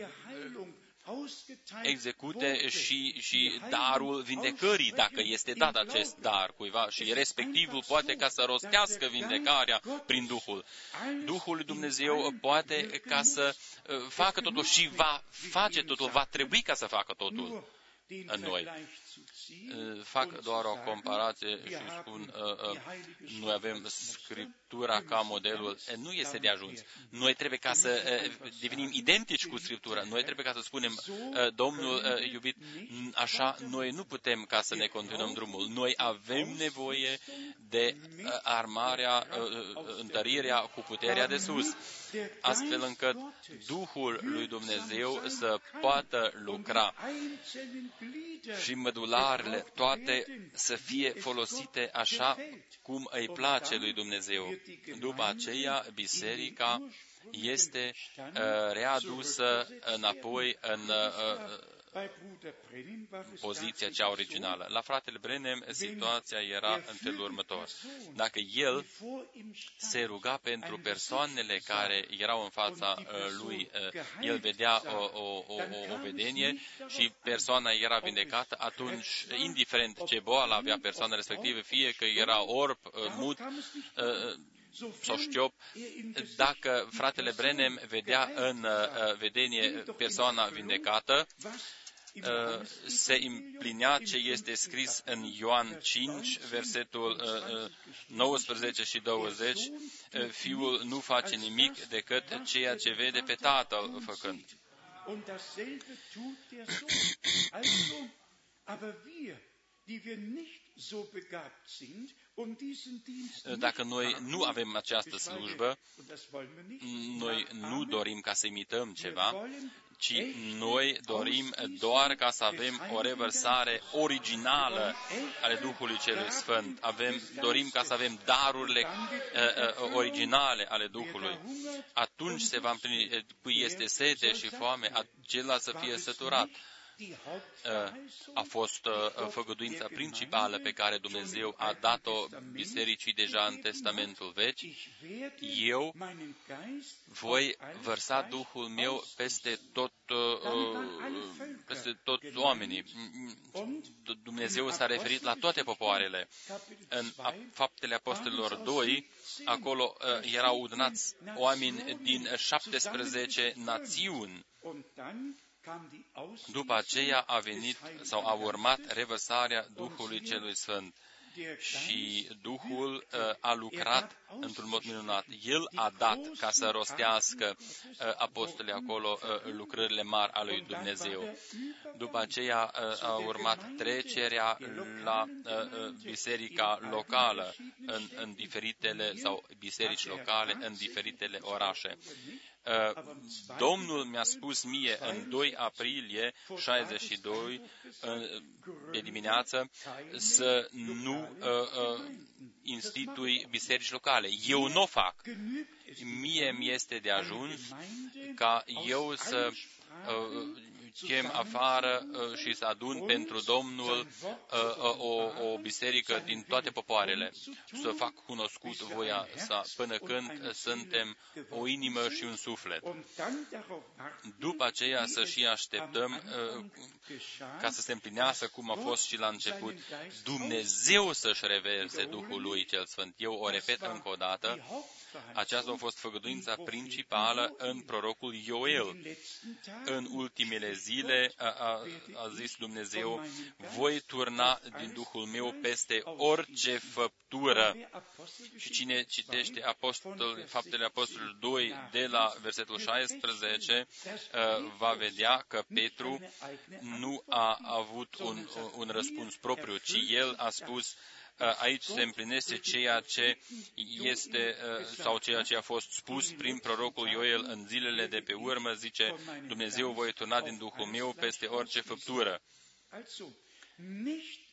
execute și darul vindecării, dacă este dat acest dar cuiva și respectivul poate ca să rostească vindecarea prin Duhul. Duhul lui Dumnezeu poate ca să facă totul și va face totul, va trebui ca să facă totul în noi. Fac doar o comparație și spun, noi avem Scriptura ca modelul. Nu este de ajuns. Noi trebuie ca să devenim identici cu Scriptura. Noi trebuie ca să spunem, Domnul iubit, așa noi nu putem ca să ne continuăm drumul. Noi avem nevoie de armarea, întărirea cu puterea de sus, astfel încât Duhul lui Dumnezeu să poată lucra și mădularele toate să fie folosite așa cum îi place lui Dumnezeu. După aceea, biserica este readusă înapoi în poziția cea originală. La fratele Branham, situația era în felul următor. Dacă el se ruga pentru persoanele care erau în fața lui, el vedea o vedenie și persoana era vindecată, atunci, indiferent ce boală avea persoana respectivă, fie că era orb, mut, sau șchiop, dacă fratele Branham vedea în vedenie persoana vindecată, se împlinea ce este scris în Ioan 5, versetul 19 și 20, Fiul nu face nimic decât ceea ce vede pe Tatăl făcând. Dacă noi nu avem această slujbă, noi nu dorim ca să imităm ceva, ci noi dorim doar ca să avem o revărsare originală ale Duhului Celui Sfânt. Dorim ca să avem darurile originale ale Duhului. Atunci se va împlini, cui este sete și foame, acela să fie săturat. A fost făgăduința principală pe care Dumnezeu a dat-o bisericii deja în Testamentul Vechi. Eu voi vărsa Duhul meu peste toți oamenii. Dumnezeu s-a referit la toate popoarele. În Faptele Apostolilor 2, acolo erau adunați oameni din 17 națiuni. După aceea a venit sau a urmat revărsarea Duhului Celui Sfânt și Duhul a lucrat într-un mod minunat. El a dat ca să rostească apostolii acolo lucrările mari ale lui Dumnezeu. După aceea a urmat trecerea la biserica locală în diferitele sau biserici locale în diferitele orașe. Domnul mi-a spus mie în 2 aprilie 62 de dimineață să nu institui biserici locale. Eu nu o fac. Mie mi-este de ajuns ca eu să chem afară și să adun pentru Domnul o biserică din toate popoarele, să fac cunoscut voia sa până când suntem o inimă și un suflet. După aceea să și așteptăm ca să se împlinească cum a fost și la început, Dumnezeu să-și reverse Duhul lui cel Sfânt. Eu o repet încă o dată, aceasta a fost făgăduința principală în prorocul Ioel. În ultimele zile a zis Dumnezeu, voi turna din Duhul meu peste orice făptură. Și cine citește Faptele Apostolilor 2 de la versetul 16 va vedea că Petru nu a avut un răspuns propriu, ci el a spus, aici se împlinește ceea ce este sau ceea ce a fost spus prin prorocul Ioel în zilele de pe urmă, zice, Dumnezeu voi turna din Duhul meu peste orice făptură.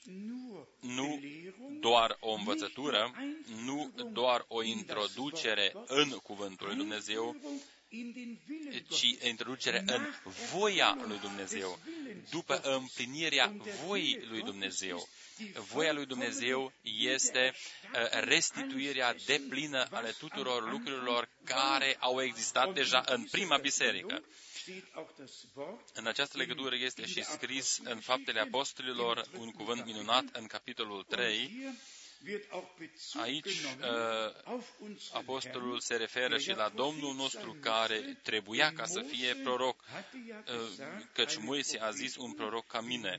nu doar o învățătură, nu doar o introducere în Cuvântul lui Dumnezeu, ci introducere în voia lui Dumnezeu, după împlinirea voii lui Dumnezeu. Voia lui Dumnezeu este restituirea deplină ale tuturor lucrurilor care au existat deja în prima biserică. În această legătură este și scris în Faptele Apostolilor un cuvânt minunat în capitolul 3. Aici apostolul se referă și la Domnul nostru care trebuia ca să fie proroc, căci Moise a zis un proroc ca mine.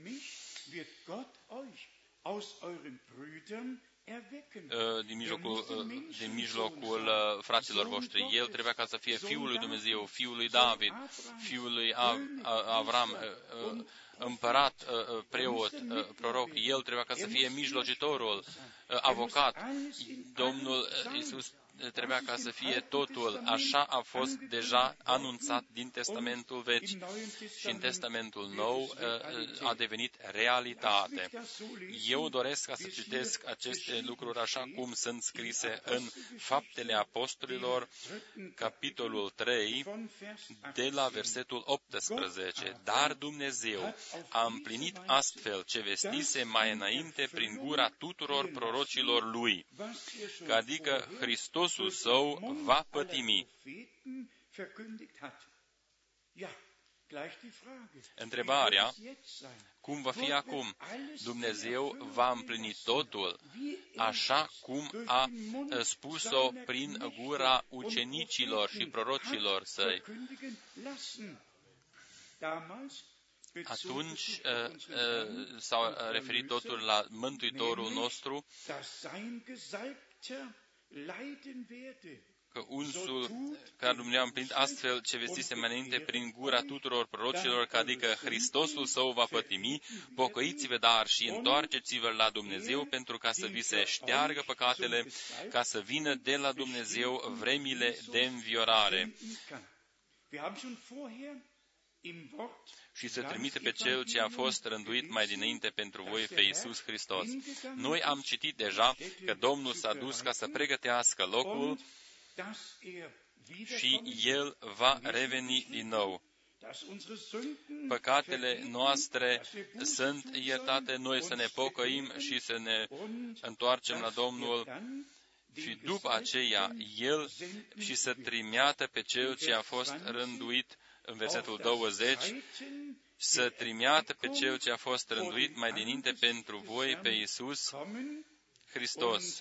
Din mijlocul fraților voștri. El trebuia ca să fie Fiul lui Dumnezeu, Fiul lui David, Fiul lui Avram, împărat, preot, proroc. El trebuia ca să fie mijlocitorul, avocat. Domnul Iisus trebuia ca să fie totul. Așa a fost deja anunțat din Testamentul Vechi și în Testamentul Nou a devenit realitate. Eu doresc ca să citesc aceste lucruri așa cum sunt scrise în Faptele Apostolilor, capitolul 3, de la versetul 18. Dar Dumnezeu a împlinit astfel ce vestise mai înainte prin gura tuturor prorocilor Lui, că adică Hristosul Său va pătimi. Întrebarea, cum va fi acum? Dumnezeu va împlini totul, așa cum a spus-o prin gura ucenicilor și prorocilor Săi. Atunci s-au referit totul la Mântuitorul nostru, că unsul care Dumnezeu a împlinit astfel ce vestise mai înainte prin gura tuturor prorocilor, că adică Hristosul Său va pătimi, pocăiți-vă dar și întoarceți-vă la Dumnezeu pentru ca să vi se șteargă păcatele, ca să vină de la Dumnezeu vremile de înviorare și să trimite pe Cel ce a fost rânduit mai dinainte pentru voi, pe Iisus Hristos. Noi am citit deja că Domnul s-a dus ca să pregătească locul și El va reveni din nou. Păcatele noastre sunt iertate, noi să ne pocăim și să ne întoarcem la Domnul și după aceea El și să trimeată pe Cel ce a fost rânduit în versetul 20, să trimeată pe Cel ce a fost rânduit mai dinainte pentru voi, pe Iisus Hristos.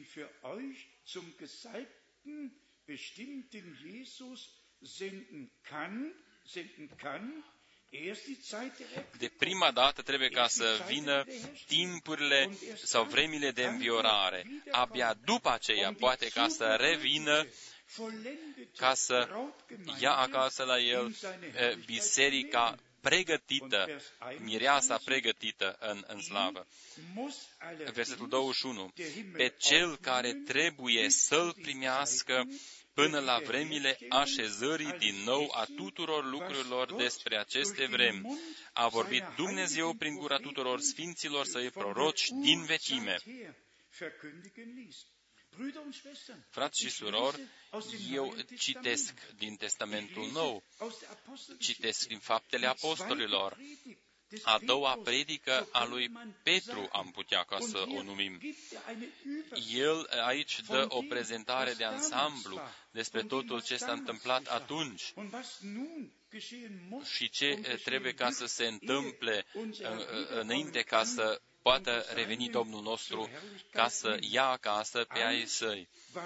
De prima dată trebuie ca să vină timpurile sau vremile de înviorare. Abia după aceea poate ca să revină, ca să ia acasă la El biserica pregătită, mireasa pregătită în slavă. Versetul 21. Pe Cel care trebuie să-L primească până la vremile așezării din nou a tuturor lucrurilor despre aceste vremi, a vorbit Dumnezeu prin gura tuturor sfinților Săi proroci din vechime. Frați și surori, eu citesc din Testamentul Nou, citesc din Faptele Apostolilor, a doua predică a lui Petru, am putea ca să o numim. El aici dă o prezentare de ansamblu despre totul ce s-a întâmplat atunci și ce trebuie ca să se întâmple înainte ca să poată reveni Domnul nostru ca să ia acasă pe ai Săi.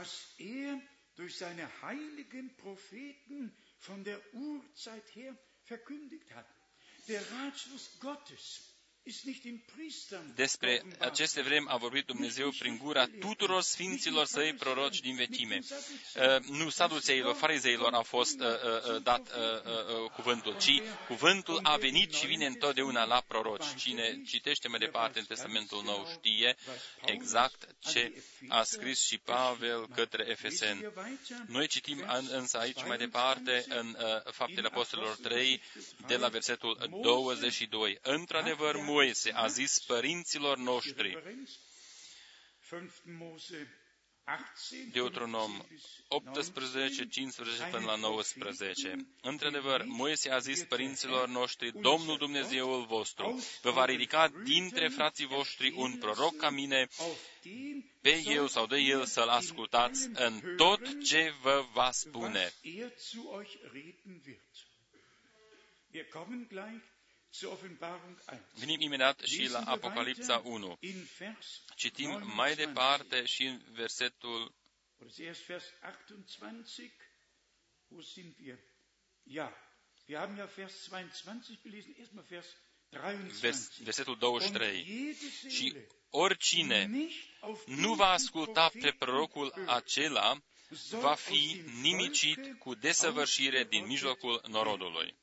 Despre aceste vremi a vorbit Dumnezeu prin gura tuturor sfinților Săi proroci din vechime. Nu saduceilor, farizeilor a fost dat cuvântul, ci cuvântul a venit și vine întotdeauna la proroci. Cine citește mai departe în Testamentul Nou știe exact ce a scris și Pavel către Efeseni. Noi citim însă aici mai departe în Faptele Apostolilor 3, de la versetul 22. Într-adevăr, Moise a zis părinților noștri. Deuteronom 18, 15 până la 19. Într-adevăr, Moise a zis părinților noștri, Domnul Dumnezeul vostru vă va ridica dintre frații voștri un proroc ca mine, pe el sau de el să-l ascultați în tot ce vă va spune. Venim imediat și la Apocalipsa 1. Citim mai departe și în versetul 23. Și oricine nu va asculta pe prorocul acela va fi nimicit cu desăvârșire din mijlocul norodului.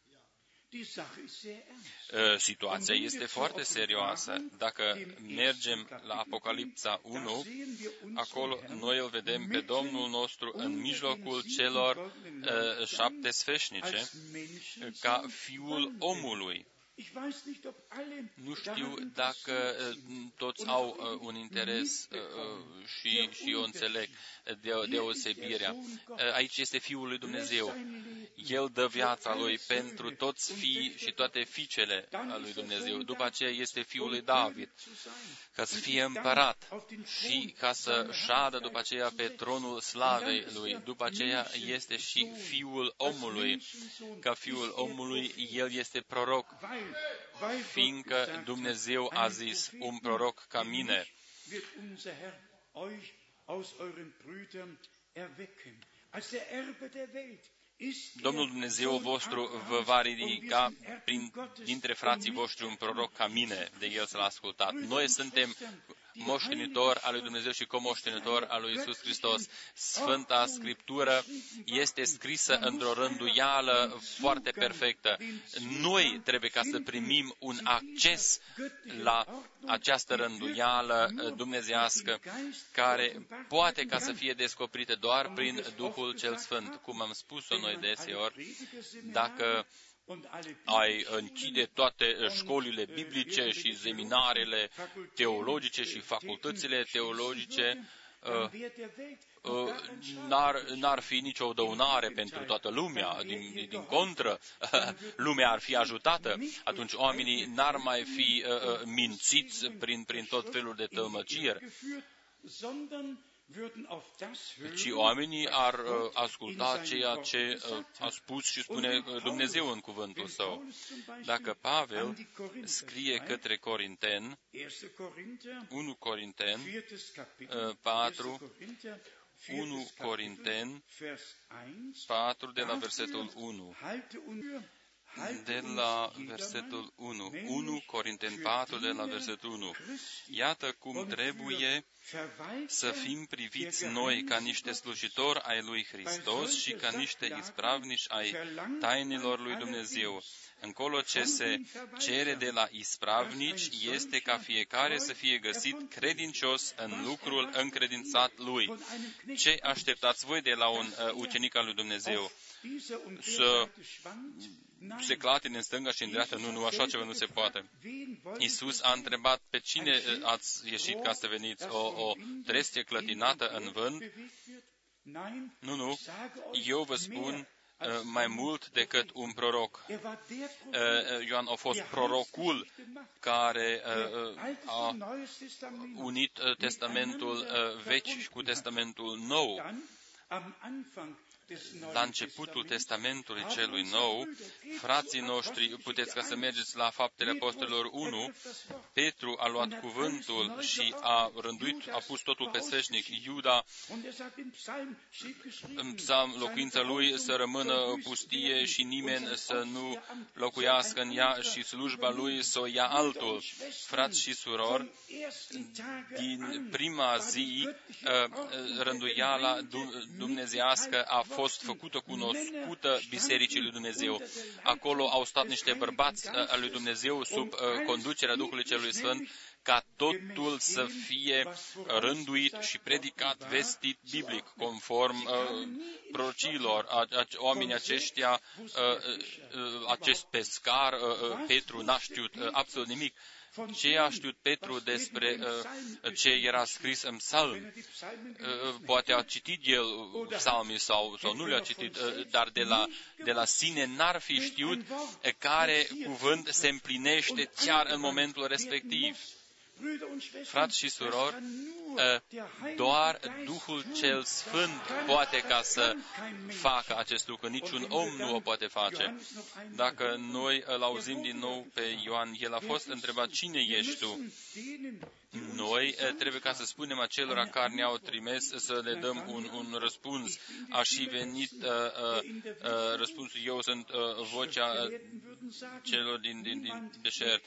Situația este foarte serioasă. Dacă mergem la Apocalipsa 1, acolo noi îl vedem pe Domnul nostru în mijlocul celor 7 sfeșnice, ca Fiul omului. Nu știu dacă toți au un interes și eu înțeleg deosebirea. Aici este Fiul lui Dumnezeu. El dă viața lui pentru toți fii și toate fiicele lui Dumnezeu. După aceea este Fiul lui David, ca să fie împărat și ca să șadă după aceea pe tronul slavei lui. După aceea este și Fiul omului. Ca Fiul omului, el este proroc, fiindcă Dumnezeu a zis, un proroc ca mine. Domnul Dumnezeu vostru vă va ridica dintre frații voștri un proroc ca mine, de el să-l ascultați. Noi suntem moștenitor al lui Dumnezeu și comoștenitor al lui Iisus Hristos. Sfânta Scriptură este scrisă într-o rânduială foarte perfectă. Noi trebuie ca să primim un acces la această rânduială dumnezeiască, care poate ca să fie descoperită doar prin Duhul cel Sfânt. Cum am spus-o noi deseori, dacă ai închide toate școlile biblice și seminarele teologice și facultățile teologice, n-ar fi nicio dăunare pentru toată lumea, din contră, lumea ar fi ajutată, atunci oamenii n-ar mai fi mințiți prin tot felul de tălmăciri, ci oamenii ar asculta ceea ce a spus și spune Dumnezeu în cuvântul Său. Dacă Pavel scrie către Corinteni, 1 Corinteni 4, 1 Corinteni 4 de la versetul 1. De la versetul 1. 1 Corinteni 4 de la versetul 1. Iată cum trebuie să fim priviți noi ca niște slujitori ai lui Hristos și ca niște ispravnici ai tainelor lui Dumnezeu. Încolo ce se cere de la ispravnici este ca fiecare să fie găsit credincios în lucrul încredințat lui. Ce așteptați voi de la un ucenic al lui Dumnezeu? Să se clatine în stânga și în dreapta? Nu, așa ceva nu se poate. Iisus a întrebat, pe cine ați ieșit ca să veniți? O trestie clătinată în vânt? Nu, eu vă spun mai mult decât un proroc. Ioan a fost prorocul care a unit Testamentul Vechi cu Testamentul Nou. La începutul Testamentului celui nou, frații noștri, puteți ca să mergeți la Faptele Apostolilor 1, Petru a luat cuvântul și a rânduit, a pus totul pe sfeșnic. Iuda, în psalm, locuința lui să rămână pustie și nimeni să nu locuiască în ea și slujba lui să o ia altul. Frați și surori, din prima zi, rânduiala dumnezeiască a fost făcută cunoscută Bisericii lui Dumnezeu. Acolo au stat niște bărbați al lui Dumnezeu sub conducerea Duhului Celui Sfânt, ca totul să fie rânduit și predicat, vestit biblic, conform prorocilor. Oamenii aceștia, acest pescar, Petru, n-a știut absolut nimic. Ce a știut Petru despre ce era scris în psalm? Poate a citit el psalmii sau nu le-a citit, dar de la sine n-ar fi știut care cuvânt se împlinește chiar în momentul respectiv. Frați și surori, doar Duhul cel Sfânt poate ca să facă acest lucru. Niciun om nu o poate face. Dacă noi îl auzim din nou pe Ioan, el a fost întrebat, cine ești tu? Noi trebuie ca să spunem acelora care ne-au trimis să le dăm un răspuns. A și venit răspunsul, eu sunt vocea celor din deșert.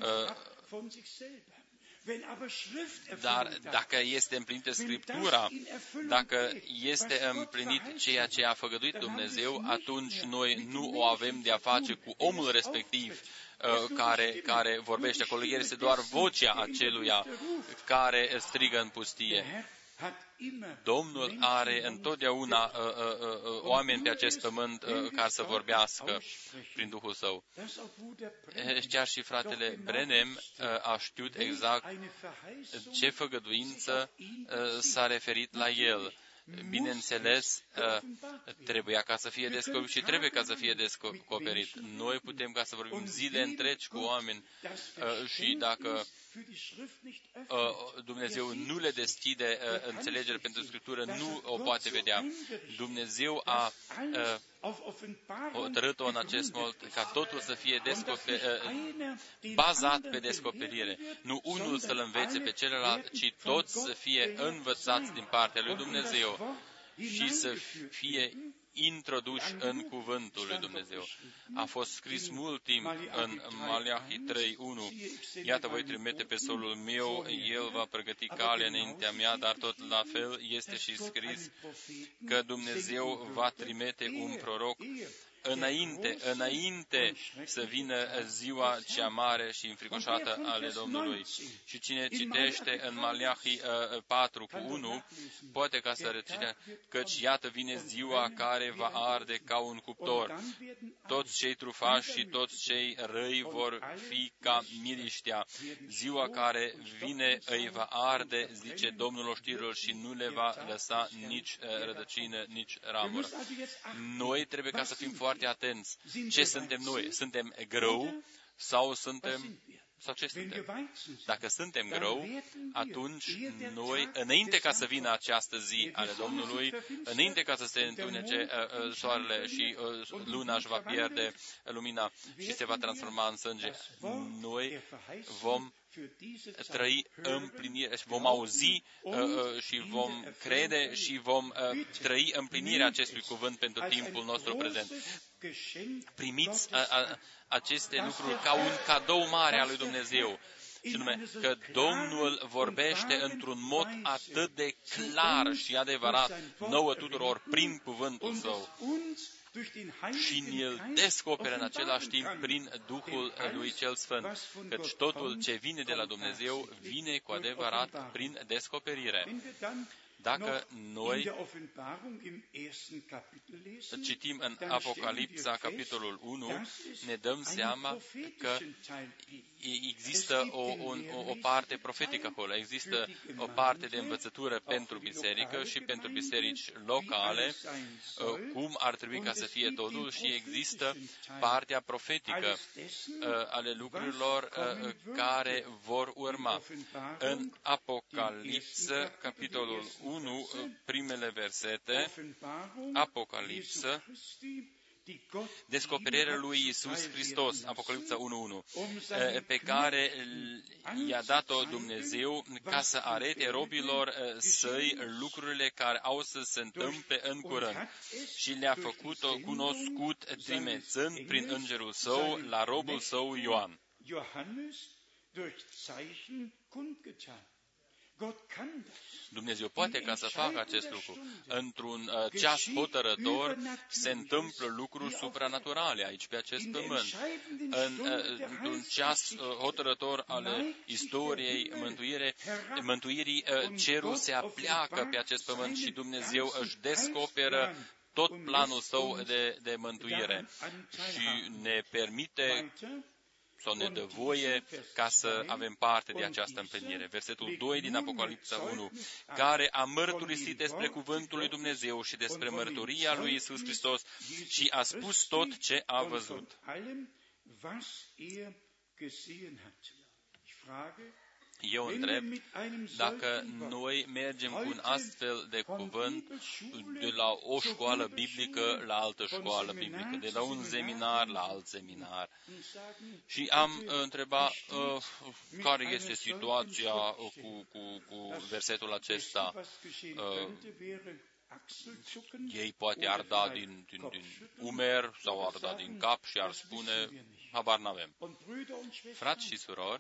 Dar dacă este împlinită Scriptura, dacă este împlinit ceea ce a făgăduit Dumnezeu, atunci noi nu o avem de a face cu omul respectiv care vorbește acolo. Este doar vocea aceluia care strigă în pustie. Domnul are întotdeauna oameni pe acest pământ ca să vorbească prin Duhul Său. Chiar și fratele Brenem a știut exact ce făgăduință s-a referit la el. Bineînțeles, trebuia ca să fie descoperit și trebuie ca să fie descoperit. Noi putem ca să vorbim zile întregi cu oameni și dacă Dumnezeu nu le deschide înțelegere pentru Scriptură, nu o poate vedea. Dumnezeu a hotărât-o în acest mod ca totul să fie bazat pe descoperire. Nu unul să-l învețe pe celălalt, ci toți să fie învățați din partea lui Dumnezeu și să fie introduși în cuvântul lui Dumnezeu. A fost scris mult timp în Maleahi 3:1. Iată, voi trimite pe solul meu, el va pregăti calea înaintea mea, dar tot la fel este și scris că Dumnezeu va trimite un proroc înainte să vină ziua cea mare și înfricoșată ale Domnului. Și cine citește în Maleahi 4:1, poate ca să recite, căci iată vine ziua care va arde ca un cuptor. Toți cei trufași și toți cei răi vor fi ca miriștea. Ziua care vine îi va arde, zice Domnul oștirilor, și nu le va lăsa nici rădăcină, nici ramură. Noi trebuie ca să fim foarte atenți. Ce suntem noi? Suntem grâu sau ce suntem? Dacă suntem grâu, atunci noi, înainte ca să vină această zi ale Domnului, înainte ca să se întunece soarele și luna își va pierde lumina și se va transforma în sânge, noi vom trăi împlinirea, vom auzi și vom crede și vom trăi împlinirea acestui cuvânt pentru timpul nostru prezent. Primiți aceste lucruri ca un cadou mare al lui Dumnezeu. Și nume că Domnul vorbește într-un mod atât de clar și adevărat nouă tuturor prin cuvântul Său. Și îl descoperă în același timp prin Duhul lui cel Sfânt, căci totul ce vine de la Dumnezeu vine cu adevărat prin descoperire. Dacă noi citim în Apocalipsa, capitolul 1, ne dăm seama că există o parte profetică acolo, există o parte de învățătură pentru biserică și pentru biserici locale, cum ar trebui ca să fie totul, și există partea profetică ale lucrurilor care vor urma. În Apocalipsă, capitolul 1, primele versete, Apocalipsă, descoperirea lui Iisus Hristos, Apocalipsa 1:1, pe care i-a dat-o Dumnezeu ca să arete robilor săi lucrurile care au să se întâmple în curând. Și le-a făcut-o cunoscut trimețând prin îngerul său la robul său Ioan. Dumnezeu poate ca să facă acest lucru. Într-un ceas hotărător se întâmplă lucruri supranaturale aici, pe acest pământ. Într-un ceas hotărător al istoriei mântuirii, cerul se apleacă pe acest pământ și Dumnezeu își descoperă tot planul său de mântuire și ne permite sau ne dă voie ca să avem parte de această împlinire. Versetul 2 din Apocalipsa 1, care a mărturisit despre cuvântul lui Dumnezeu și despre mărturia lui Iisus Hristos și a spus tot ce a văzut. Eu întreb dacă noi mergem cu un astfel de cuvânt de la o școală biblică la altă școală biblică, de la un seminar la alt seminar. Și am întrebat care este situația cu versetul acesta. Ei poate ar da din umer sau ar da din cap și ar spune, habar n-avem. Frați și surori,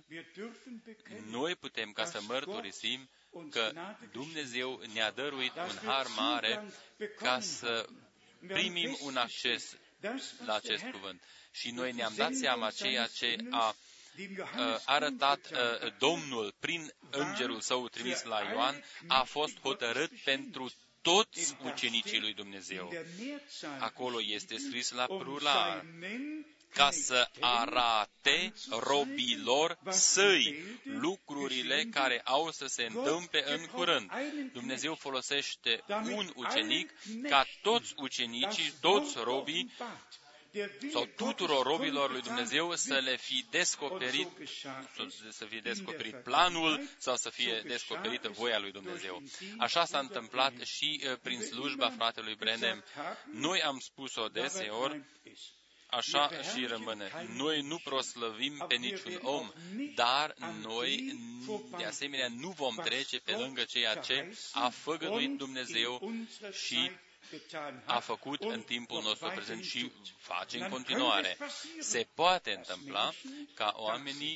noi putem ca să mărturisim că Dumnezeu ne-a dăruit un har mare ca să primim un acces la acest cuvânt. Și noi ne-am dat seama ceea ce a arătat Domnul prin îngerul său trimis la Ioan a fost hotărât pentru toți ucenicii lui Dumnezeu. Acolo este scris la plural, ca să arate robilor săi lucrurile care au să se întâmple în curând. Dumnezeu folosește un ucenic ca toți ucenicii, toți robii, sau tuturor robilor lui Dumnezeu să le fie descoperit, să fie descoperit planul sau să fie descoperită voia lui Dumnezeu. Așa s-a întâmplat și prin slujba fratelui Branham. Noi am spus-o deseori, așa și rămâne. Noi nu proslăvim pe niciun om, dar noi, de asemenea, nu vom trece pe lângă ceea ce a făgăduit Dumnezeu și a făcut în timpul nostru prezent și face în continuare. Se poate întâmpla ca oamenii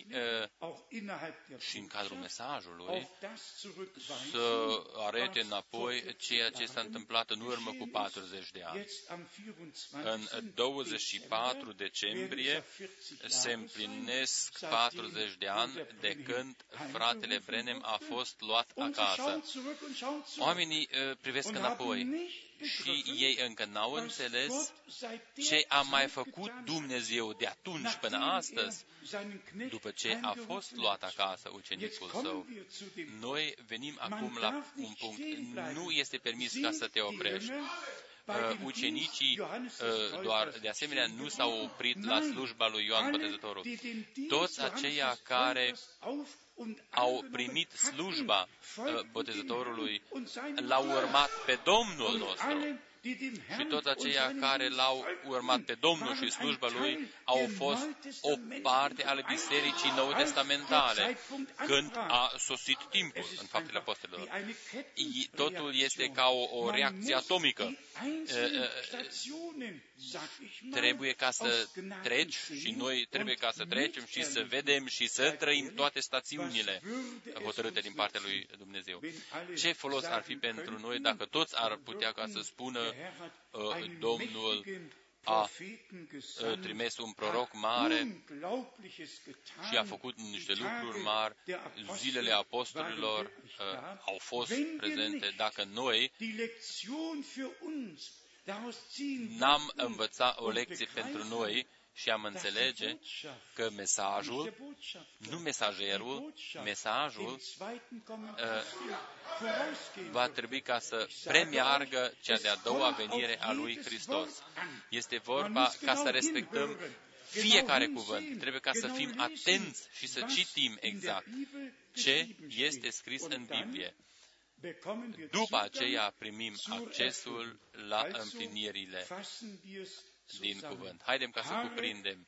și în cadrul mesajului să arete înapoi ceea ce s-a întâmplat în urmă cu 40 de ani. În 24 decembrie se împlinesc 40 de ani de când fratele Branham a fost luat acasă. Oamenii privesc înapoi și ei încă n-au înțeles ce a mai făcut Dumnezeu de atunci până astăzi, după ce a fost luat acasă ucenicul său. Noi venim acum la un punct. Nu este permis ca să te oprești. Ucenicii doar de asemenea nu s-au oprit la slujba lui Ioan Botezătorul. Toți aceia care au primit slujba Botezătorului l-au urmat pe Domnul nostru. Și toți aceia care l-au urmat pe Domnul și slujba Lui au fost o parte ale Bisericii Nou-Testamentale când a sosit timpul în Faptele Apostolilor. Totul este ca o reacție atomică. Trebuie ca să treci și noi trebuie ca să trecem și să vedem și să trăim toate stațiunile hotărâte din partea lui Dumnezeu. Ce folos ar fi pentru noi dacă toți ar putea ca să spună Domnul a trimis un proroc mare și a făcut niște lucruri mari, zilele apostolilor au fost prezente. Dacă noi n-am învățat o lecție pentru noi și am înțelege că mesajul, nu mesagerul, mesajul va trebui ca să premeargă cea de-a doua venire a lui Hristos. Este vorba ca să respectăm fiecare cuvânt. Trebuie ca să fim atenți și să citim exact ce este scris în Biblie. După aceea primim accesul la împlinirile din cuvânt. Haidem ca să cuprindem.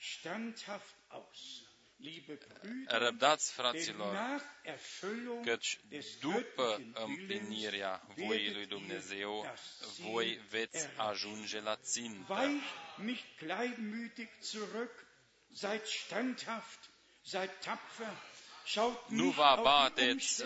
Răbdați, fraților, căci după împlinirea voii lui Dumnezeu, voi veți ajunge la țintă. Nu vă abateți,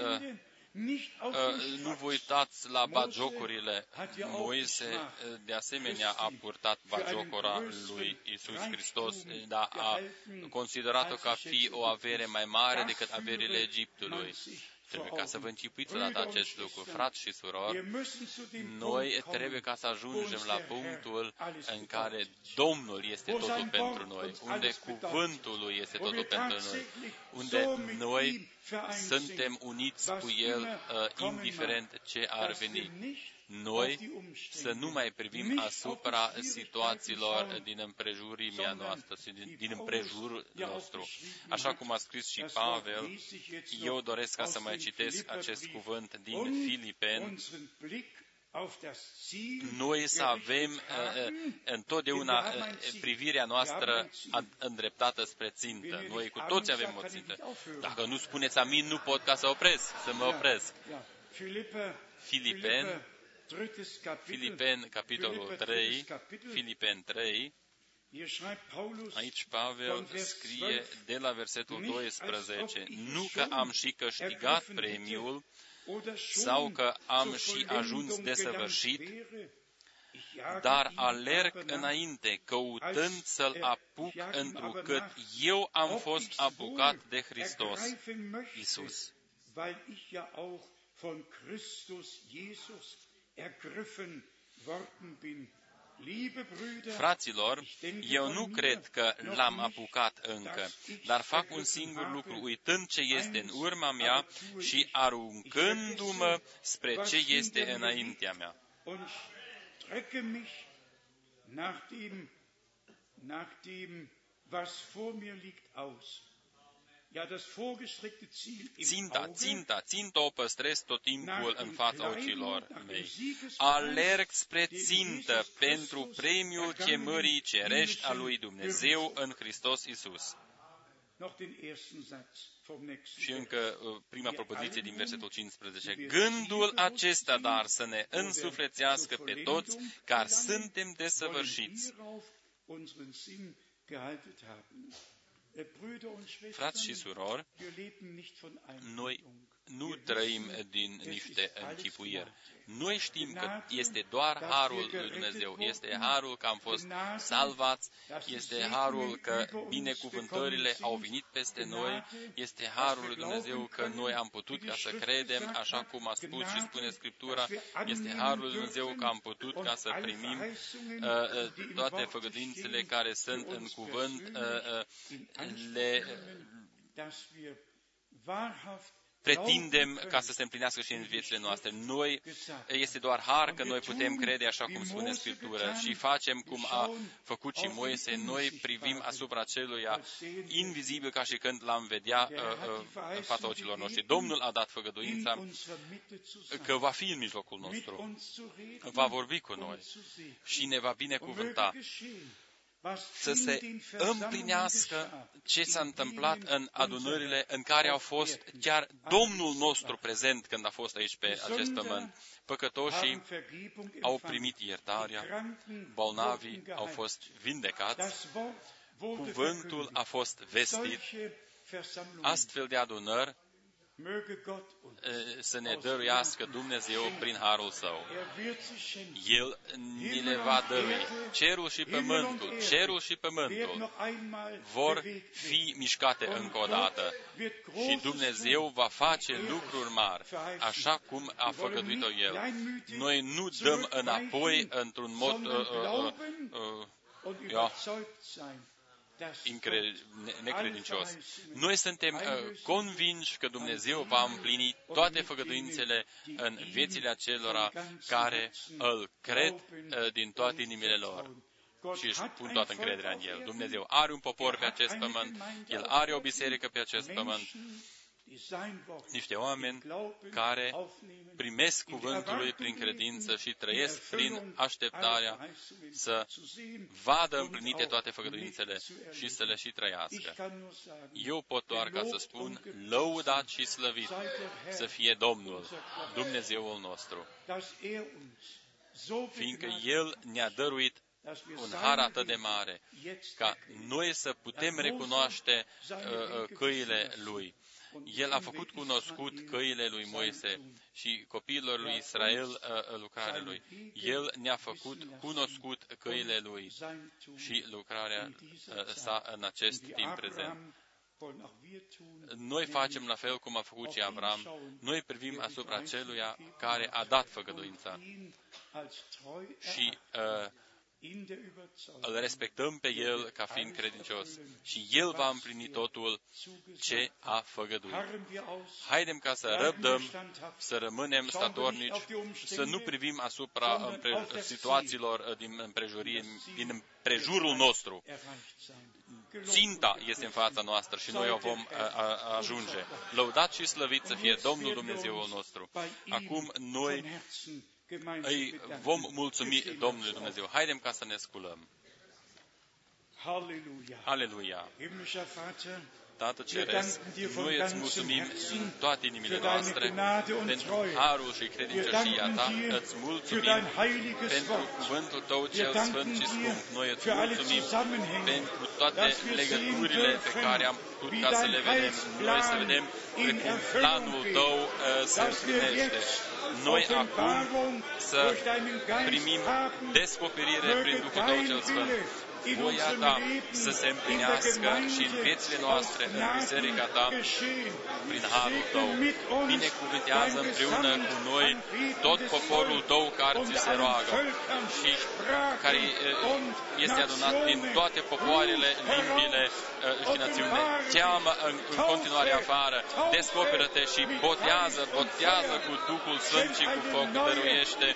nu vă uitați la batjocurile. Moise, de asemenea, a purtat batjocora lui Iisus Hristos, dar a considerat-o ca fi o avere mai mare decât averile Egiptului. Trebuie ca să vă închipuiți odată acest lucru, frați și surori. Noi trebuie ca să ajungem la punctul în care Domnul este totul pentru noi, unde cuvântul Lui este totul pentru noi, unde noi suntem uniți cu El, indiferent ce ar veni. Noi să nu mai privim asupra situațiilor din împrejurimea noastră, din împrejurul nostru. Așa cum a scris și Pavel, eu doresc ca să mai citesc acest cuvânt din Filipeni, noi să avem întotdeauna privirea noastră îndreptată spre țintă. Noi cu toți avem o țintă. Dacă nu spuneți amin, nu pot ca să mă opresc. Filipeni, capitolul 3, Filipeni 3, aici Pavel scrie de la versetul 12, nu că am și câștigat premiul sau că am și ajuns desăvârșit, dar alerg înainte, căutând să-l apuc, întrucât eu am fost apucat de Hristos Iisus. Fraților, eu nu cred că l-am apucat încă, dar fac un singur lucru, uitând ce este în urma mea și aruncându-mă spre ce este înaintea mea. Ținta o păstrez tot timpul în fața ochilor mei. Alerg spre țintă pentru premiul chemării cerești a lui Dumnezeu în Hristos Iisus. Și încă prima propoziție din versetul 15. Gândul acesta, dar, să ne însuflețească pe toți care suntem desăvârșiți. Frați și surori, noi nu trăim din niște închipuiri. Noi știm că este doar harul lui Dumnezeu, este harul că am fost salvați, este harul că binecuvântările au venit peste noi, este harul lui Dumnezeu că noi am putut ca să credem, așa cum a spus și spune Scriptura, este harul lui Dumnezeu că am putut ca să primim toate făgăduințele care sunt în cuvânt, pretindem ca să se împlinească și în viețile noastre. Noi, este doar har că noi putem crede așa cum spune Scriptura și facem cum a făcut și Moise, noi privim asupra celuia invizibil ca și când l-am vedea în fața ochilor noștri. Domnul a dat făgăduința că va fi în mijlocul nostru, va vorbi cu noi și ne va binecuvânta. Să se împlinească ce s-a întâmplat în adunările în care au fost chiar Domnul nostru prezent când a fost aici pe acest pământ. Păcătoșii au primit iertarea, bolnavii au fost vindecați, cuvântul a fost vestit, astfel de adunări să ne dăruiască Dumnezeu prin harul Său. El ni le va dărui. Cerul și pământul vor fi mișcate încă o dată și Dumnezeu va face lucruri mari, așa cum a făgăduit-o El. Noi nu dăm înapoi într-un mod necredincios. Noi suntem convinși că Dumnezeu va împlini toate făgăduințele în viețile acelora care îl cred din toate inimile lor și își pun toată încrederea în El. Dumnezeu are un popor pe acest pământ, El are o biserică pe acest pământ, niște oameni care primesc cuvântul Lui prin credință și trăiesc prin așteptarea să vadă împlinite toate făgăduințele și să le și trăiască. Eu pot doar ca să spun, lăudat și slăvit să fie Domnul, Dumnezeul nostru, fiindcă El ne-a dăruit un har atât de mare, ca noi să putem recunoaște căile Lui. El a făcut cunoscut căile lui Moise și copiilor lui Israel lucrarea lui. El ne-a făcut cunoscut căile lui și lucrarea sa în acest timp prezent. Noi facem la fel cum a făcut și Avram. Noi privim asupra celuia care a dat făgăduința și îl respectăm pe El ca fiind credincios și El va împlini totul ce a făgăduit. Haidem ca să răbdăm, să rămânem statornici, să nu privim asupra situațiilor din împrejurul nostru. Ținta este în fața noastră și noi o vom ajunge. Lăudat și slăvit să fie Domnul Dumnezeul nostru. Acum noi îi vom mulțumi Domnului Dumnezeu. Haidem ca să ne sculăm. Aleluia! Tată Ceresc, noi îți mulțumim din toate inimile noastre pentru harul și credincioșia Ta, îți mulțumim pentru cuvântul Tău cel sfânt și scump. Noi îți mulțumim pentru toate legăturile pe care am putut ca să le vedem. Noi să vedem cum planul Tău se împlinește. Noi acum să primim descoperire prin Duhul Tău cel Sfânt. Voia Ta să se împlinească și în viețile noastre, în Biserica Ta, prin harul Tău. Binecuvântează împreună cu noi tot poporul Tău care ți se roagă și care este adunat din toate popoarele, limbile și națiunile. Cheamă în continuare afară, descoperă-te și botează cu Duhul Sfânt și cu foc, dăruiește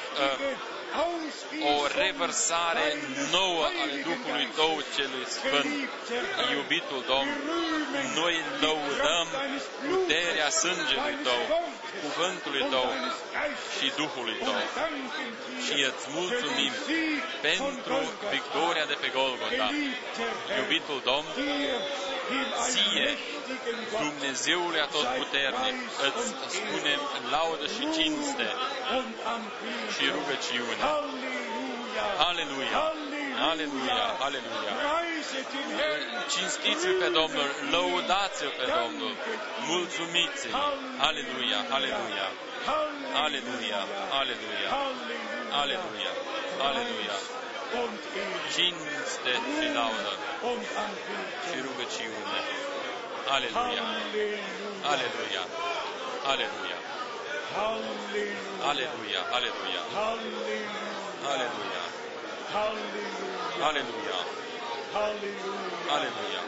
o revărsare nouă ale Duhului Tău celui Sfânt. Iubitul Domn, noi lăudăm puterea sângelui Tău, cuvântului Tău și Duhului Tău. Și îți mulțumim pentru victoria de pe Golgota. Iubitul Domn, ție, Dumnezeului Atotputernic, îți spunem laudă și cinste și rugăciune. Aleluia! Aleluia! Aleluia! Cinstiți-l pe Domnul, lăudați-l pe Domnul, mulțumiți-l! Aleluia! Aleluia! Aleluia! Aleluia! Aleluia! Aleluia! Cinste și laudă și rugăciune. Aleluia! Aleluia! Aleluia! Aleluia! Aleluia! Aleluia! Aleluia! Aleluia!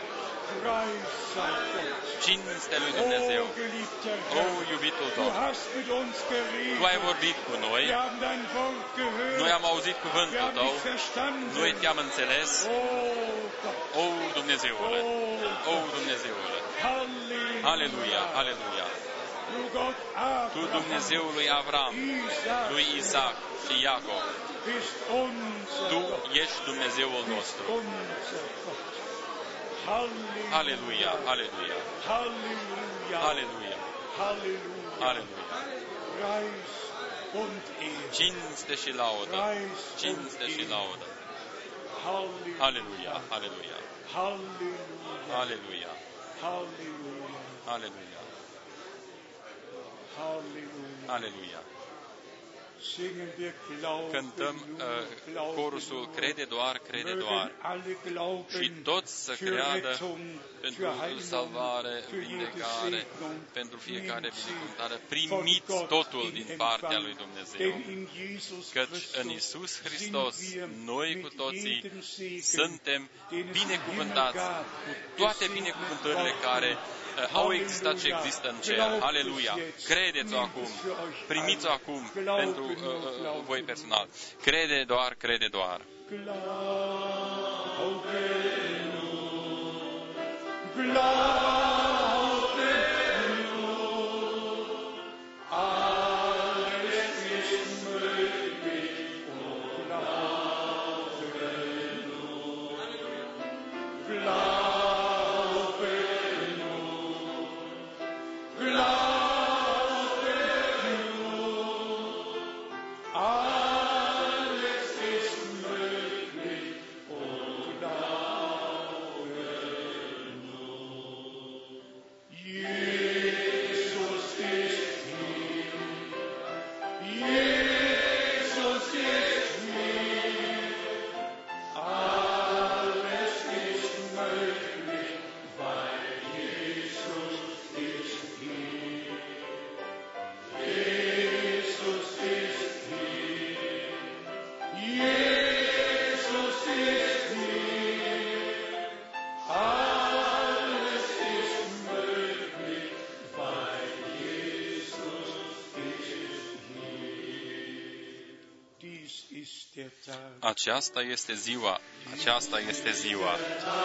Cinste lui Dumnezeu! O, iubitul Domn! Tu ai vorbit cu noi, noi am auzit cuvântul Tău, noi Te-am înțeles. O, Dumnezeule! O, Dumnezeule! Aleluia! Aleluia! Tu, Dumnezeul lui Avram, lui Isaac și Iacov, Tu ești Dumnezeul nostru. Aleluia! Aleluia! Aleluia! Aleluia! Cinste și laudă! Cinste și laudă! Aleluia! Aleluia! Aleluia! Aleluia! Aleluia! Cântăm corusul Crede doar, crede doar. Și toți să creadă pentru salvare, vindecare, pentru fiecare binecuvântare. Primiți totul din partea lui Dumnezeu. Căci în Iisus Hristos, noi cu toții suntem binecuvântați cu toate binecuvântările care au existat și există în cer. Aleluia! Credeți-o acum, primiți-o acum pentru voi personal. Crede doar, crede doar. Aceasta este ziua. Aceasta este ziua.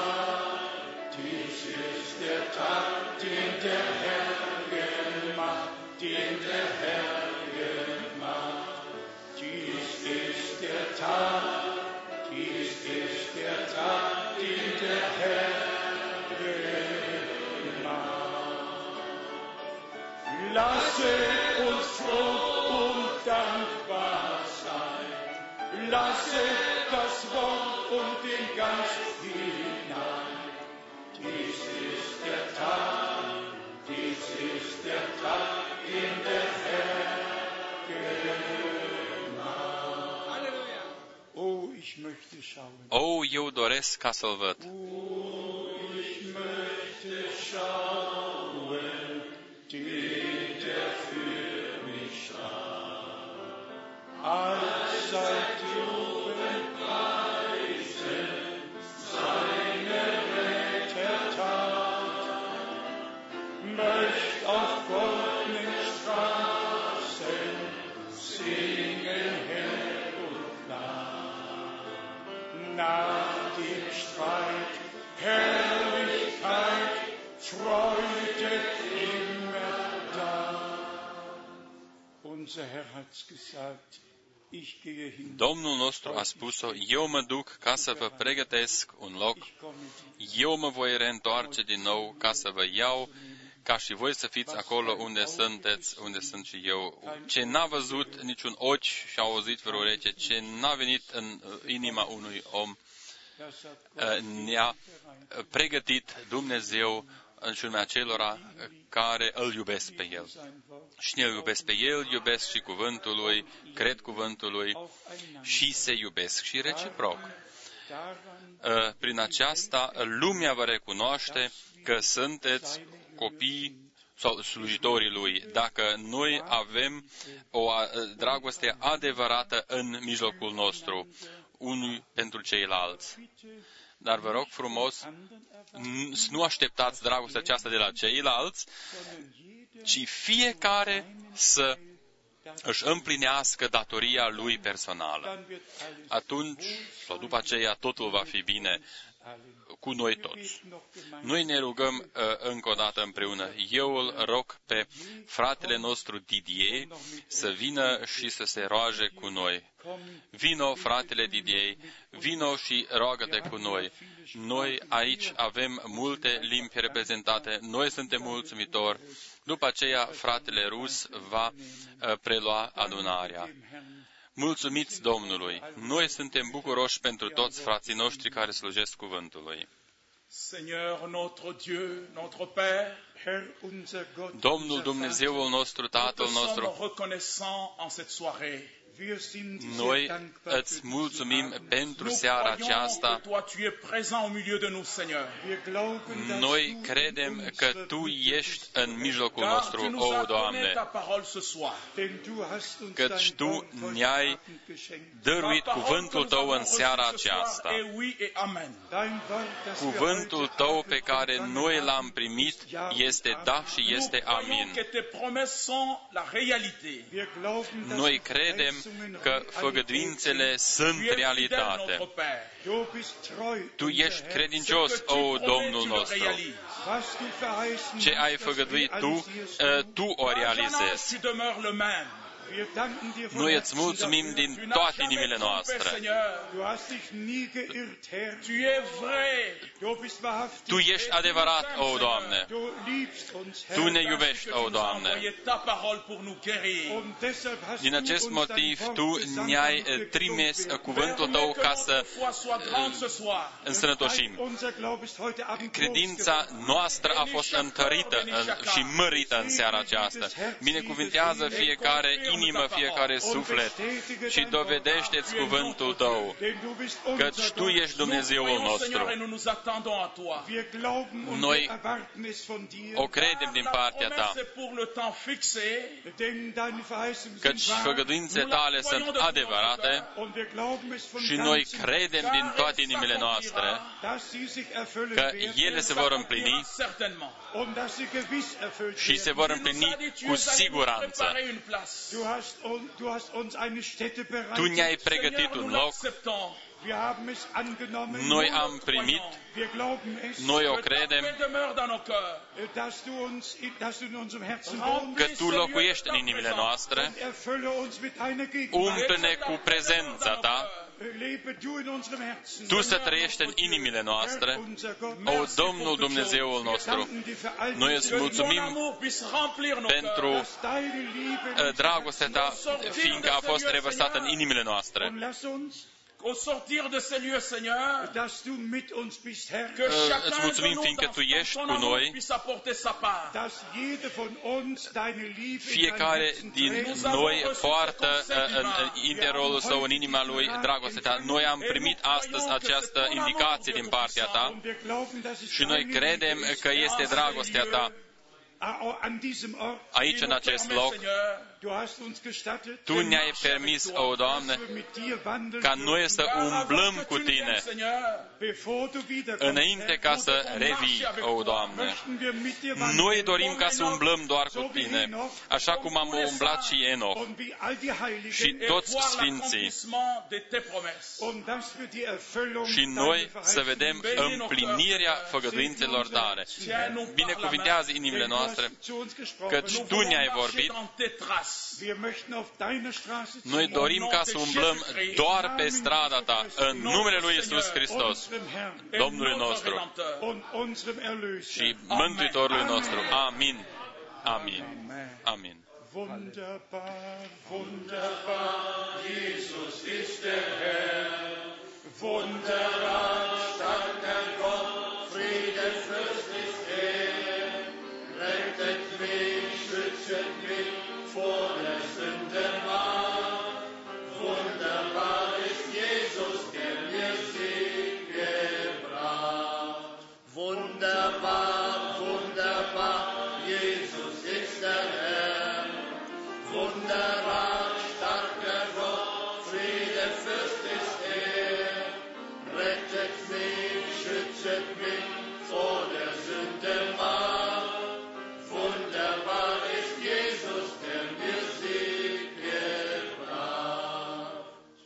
Dies ist der Tag, den der Herr gemacht, den der Herr gemacht. Dies ist der Tag, dies ist der Tag, den der Herr gemacht. Lasset uns froh und dankbar sein. Lasset das Wort und den Geist hinein. Dies ist der Tag, dies ist der Tag, den der Herr gemacht. Halleluja. Oh, ich möchte schauen. Oh, eu doresc ca să-L văd. Oh, ich möchte schauen, den der für mich starb. Allzeit jubeln preisen seine möcht auf goldenen Straßen singen hell und klar. Nach dem Streit Herrlichkeit, Freude immer da. Unser Herr hat's gesagt. Domnul nostru a spus-o, eu mă duc ca să vă pregătesc un loc, eu mă voi reîntoarce din nou ca să vă iau, ca și voi să fiți acolo unde sunteți, unde sunt și eu. Ce n-a văzut niciun ochi și a auzit vreo ureche, ce n-a venit în inima unui om, ne-a pregătit Dumnezeu în lumea celora care îl iubesc pe El. Și ne iubesc pe El, iubesc și cuvântul Lui, cred cuvântul Lui și se iubesc și reciproc. Prin aceasta, lumea vă recunoaște că sunteți copii sau slujitorii Lui, dacă noi avem o dragoste adevărată în mijlocul nostru, unul pentru ceilalți. Dar vă rog frumos, să nu așteptați dragostea aceasta de la ceilalți, ci fiecare să își împlinească datoria lui personală. Atunci, sau după aceea, totul va fi bine cu noi toți. Noi ne rugăm încă o dată împreună. Eu îl rog pe fratele nostru Didier să vină și să se roage cu noi. Vino, fratele Didier, vino și roagă-te cu noi. Noi aici avem multe limbi reprezentate, noi suntem mulțumitori. După aceea, fratele Rus va prelua adunarea. Mulțumiți Domnului! Noi suntem bucuroși pentru toți frații noștri care slujesc cuvântului. Domnul Dumnezeul nostru, Tatăl nostru, noi îți mulțumim pentru seara aceasta. Noi credem că Tu ești în mijlocul nostru, o, Doamne, căci Tu ne-ai dăruit cuvântul Tău în seara aceasta. Cuvântul Tău pe care noi l-am primit este da și este amin. Noi credem că făgăduințele sunt realitate. Tu ești credincios, o Domnul nostru. Ce ai făgăduit Tu, Tu o realizezi. Noi îți mulțumim din toate inimile noastre. Tu ești adevărat, o Doamne. Tu ne iubești, o Doamne. Din acest motiv, Tu ne-ai trimis cuvântul Tău ca să însănătoșim. Credința noastră a fost întărită și mărită în seara aceasta. Binecuvintează fiecare inimă, fiecare suflet și dovedește-ți cuvântul Tău, căci Tu ești Dumnezeul nostru. Noi o credem din partea Ta, căci făgăduințele Tale sunt adevărate și noi credem din toate inimile noastre că ele se vor împlini și se vor împlini cu siguranță. Tu ne-ai pregătit un loc, noi am primit, noi o credem, că Tu locuiești în inimile noastre, umple-ne cu prezența Ta, Tu să trăiești în inimile noastre, o, Domnul Dumnezeul nostru, noi îți mulțumim pentru dragostea Ta, fiindcă a fost revărsată în inimile noastre. Au sortir de ces lieux, Seigneur, îți mulțumim fiindcă Tu ești cu noi, fiecare din noi poartă în interiorul său, în inima lui, dragostea Ta. Noi am primit astăzi această indicație din partea Ta și noi credem că este dragostea Ta aici, în acest loc. Tu ne-ai permis, o, Doamne, ca noi să umblăm cu Tine înainte ca să revii, o, Doamne. Noi dorim ca să umblăm doar cu Tine, așa cum am umblat și Enoch și toți sfinții. Și noi să vedem împlinirea făgăduințelor Tale. Binecuvintează inimile noastre, căci Tu ne-ai vorbit. Noi dorim ca să umblăm doar pe strada Ta, în numele Lui Iisus Hristos, Domnului nostru și Mântuitorului nostru. Amin. Amin. Amin. Wunderbar, wunderbar, Jesus ist der Herr. Wunderbar, starker Gott, Friedefürst ist er. Rettet mich, schützt mich vor der Sünde Macht. Wunderbar ist Jesus, der mir Sieg gebracht. Wunderbar, wunderbar, Jesus ist der Herr. Wunderbar, starker Gott, Friedefürst ist er. Rettet mich, schützt mich vor der Sünde Macht. Wunderbar ist Jesus, der mir Sieg gebracht.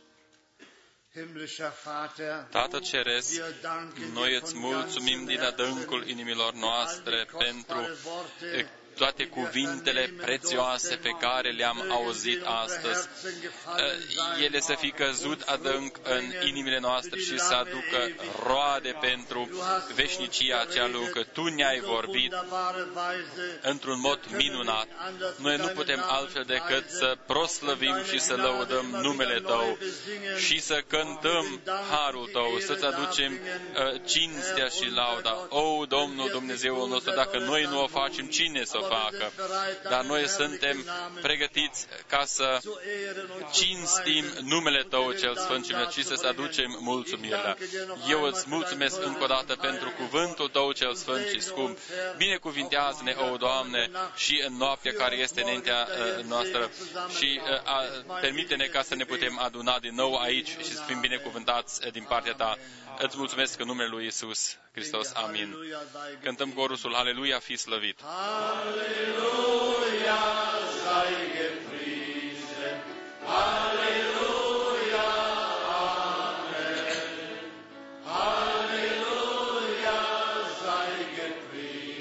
Himmlischer Vater, Tată Ceresc, noi îți mulțumim din adâncul inimilor noastre pentru toate cuvintele prețioase pe care le-am auzit astăzi. Ele să fi căzut adânc în inimile noastre și să aducă roade pentru veșnicia cea lungă. Tu ne-ai vorbit într-un mod minunat. Noi nu putem altfel decât să proslăvim și să lăudăm numele Tău și să cântăm harul Tău, să-ți aducem cinstea și lauda. O, Domnul Dumnezeul nostru, dacă noi nu o facem, cine să o facă? Dar noi suntem pregătiți ca să cinstim numele Tău cel Sfânt și să-ți aducem mulțumirea. Eu îți mulțumesc încă o dată pentru cuvântul Tău cel Sfânt și scump. Binecuvintează-ne, o, Doamne, și în noaptea care este înaintea noastră și permite-ne ca să ne putem aduna din nou aici și să fim binecuvântați din partea Ta. Îți mulțumesc în numele Lui Iisus Hristos. Amin. Cântăm corusul Aleluia, fi slăvit. Halleluja, sei gepriesen. Halleluja, Amen. Halleluja, sei gepriesen.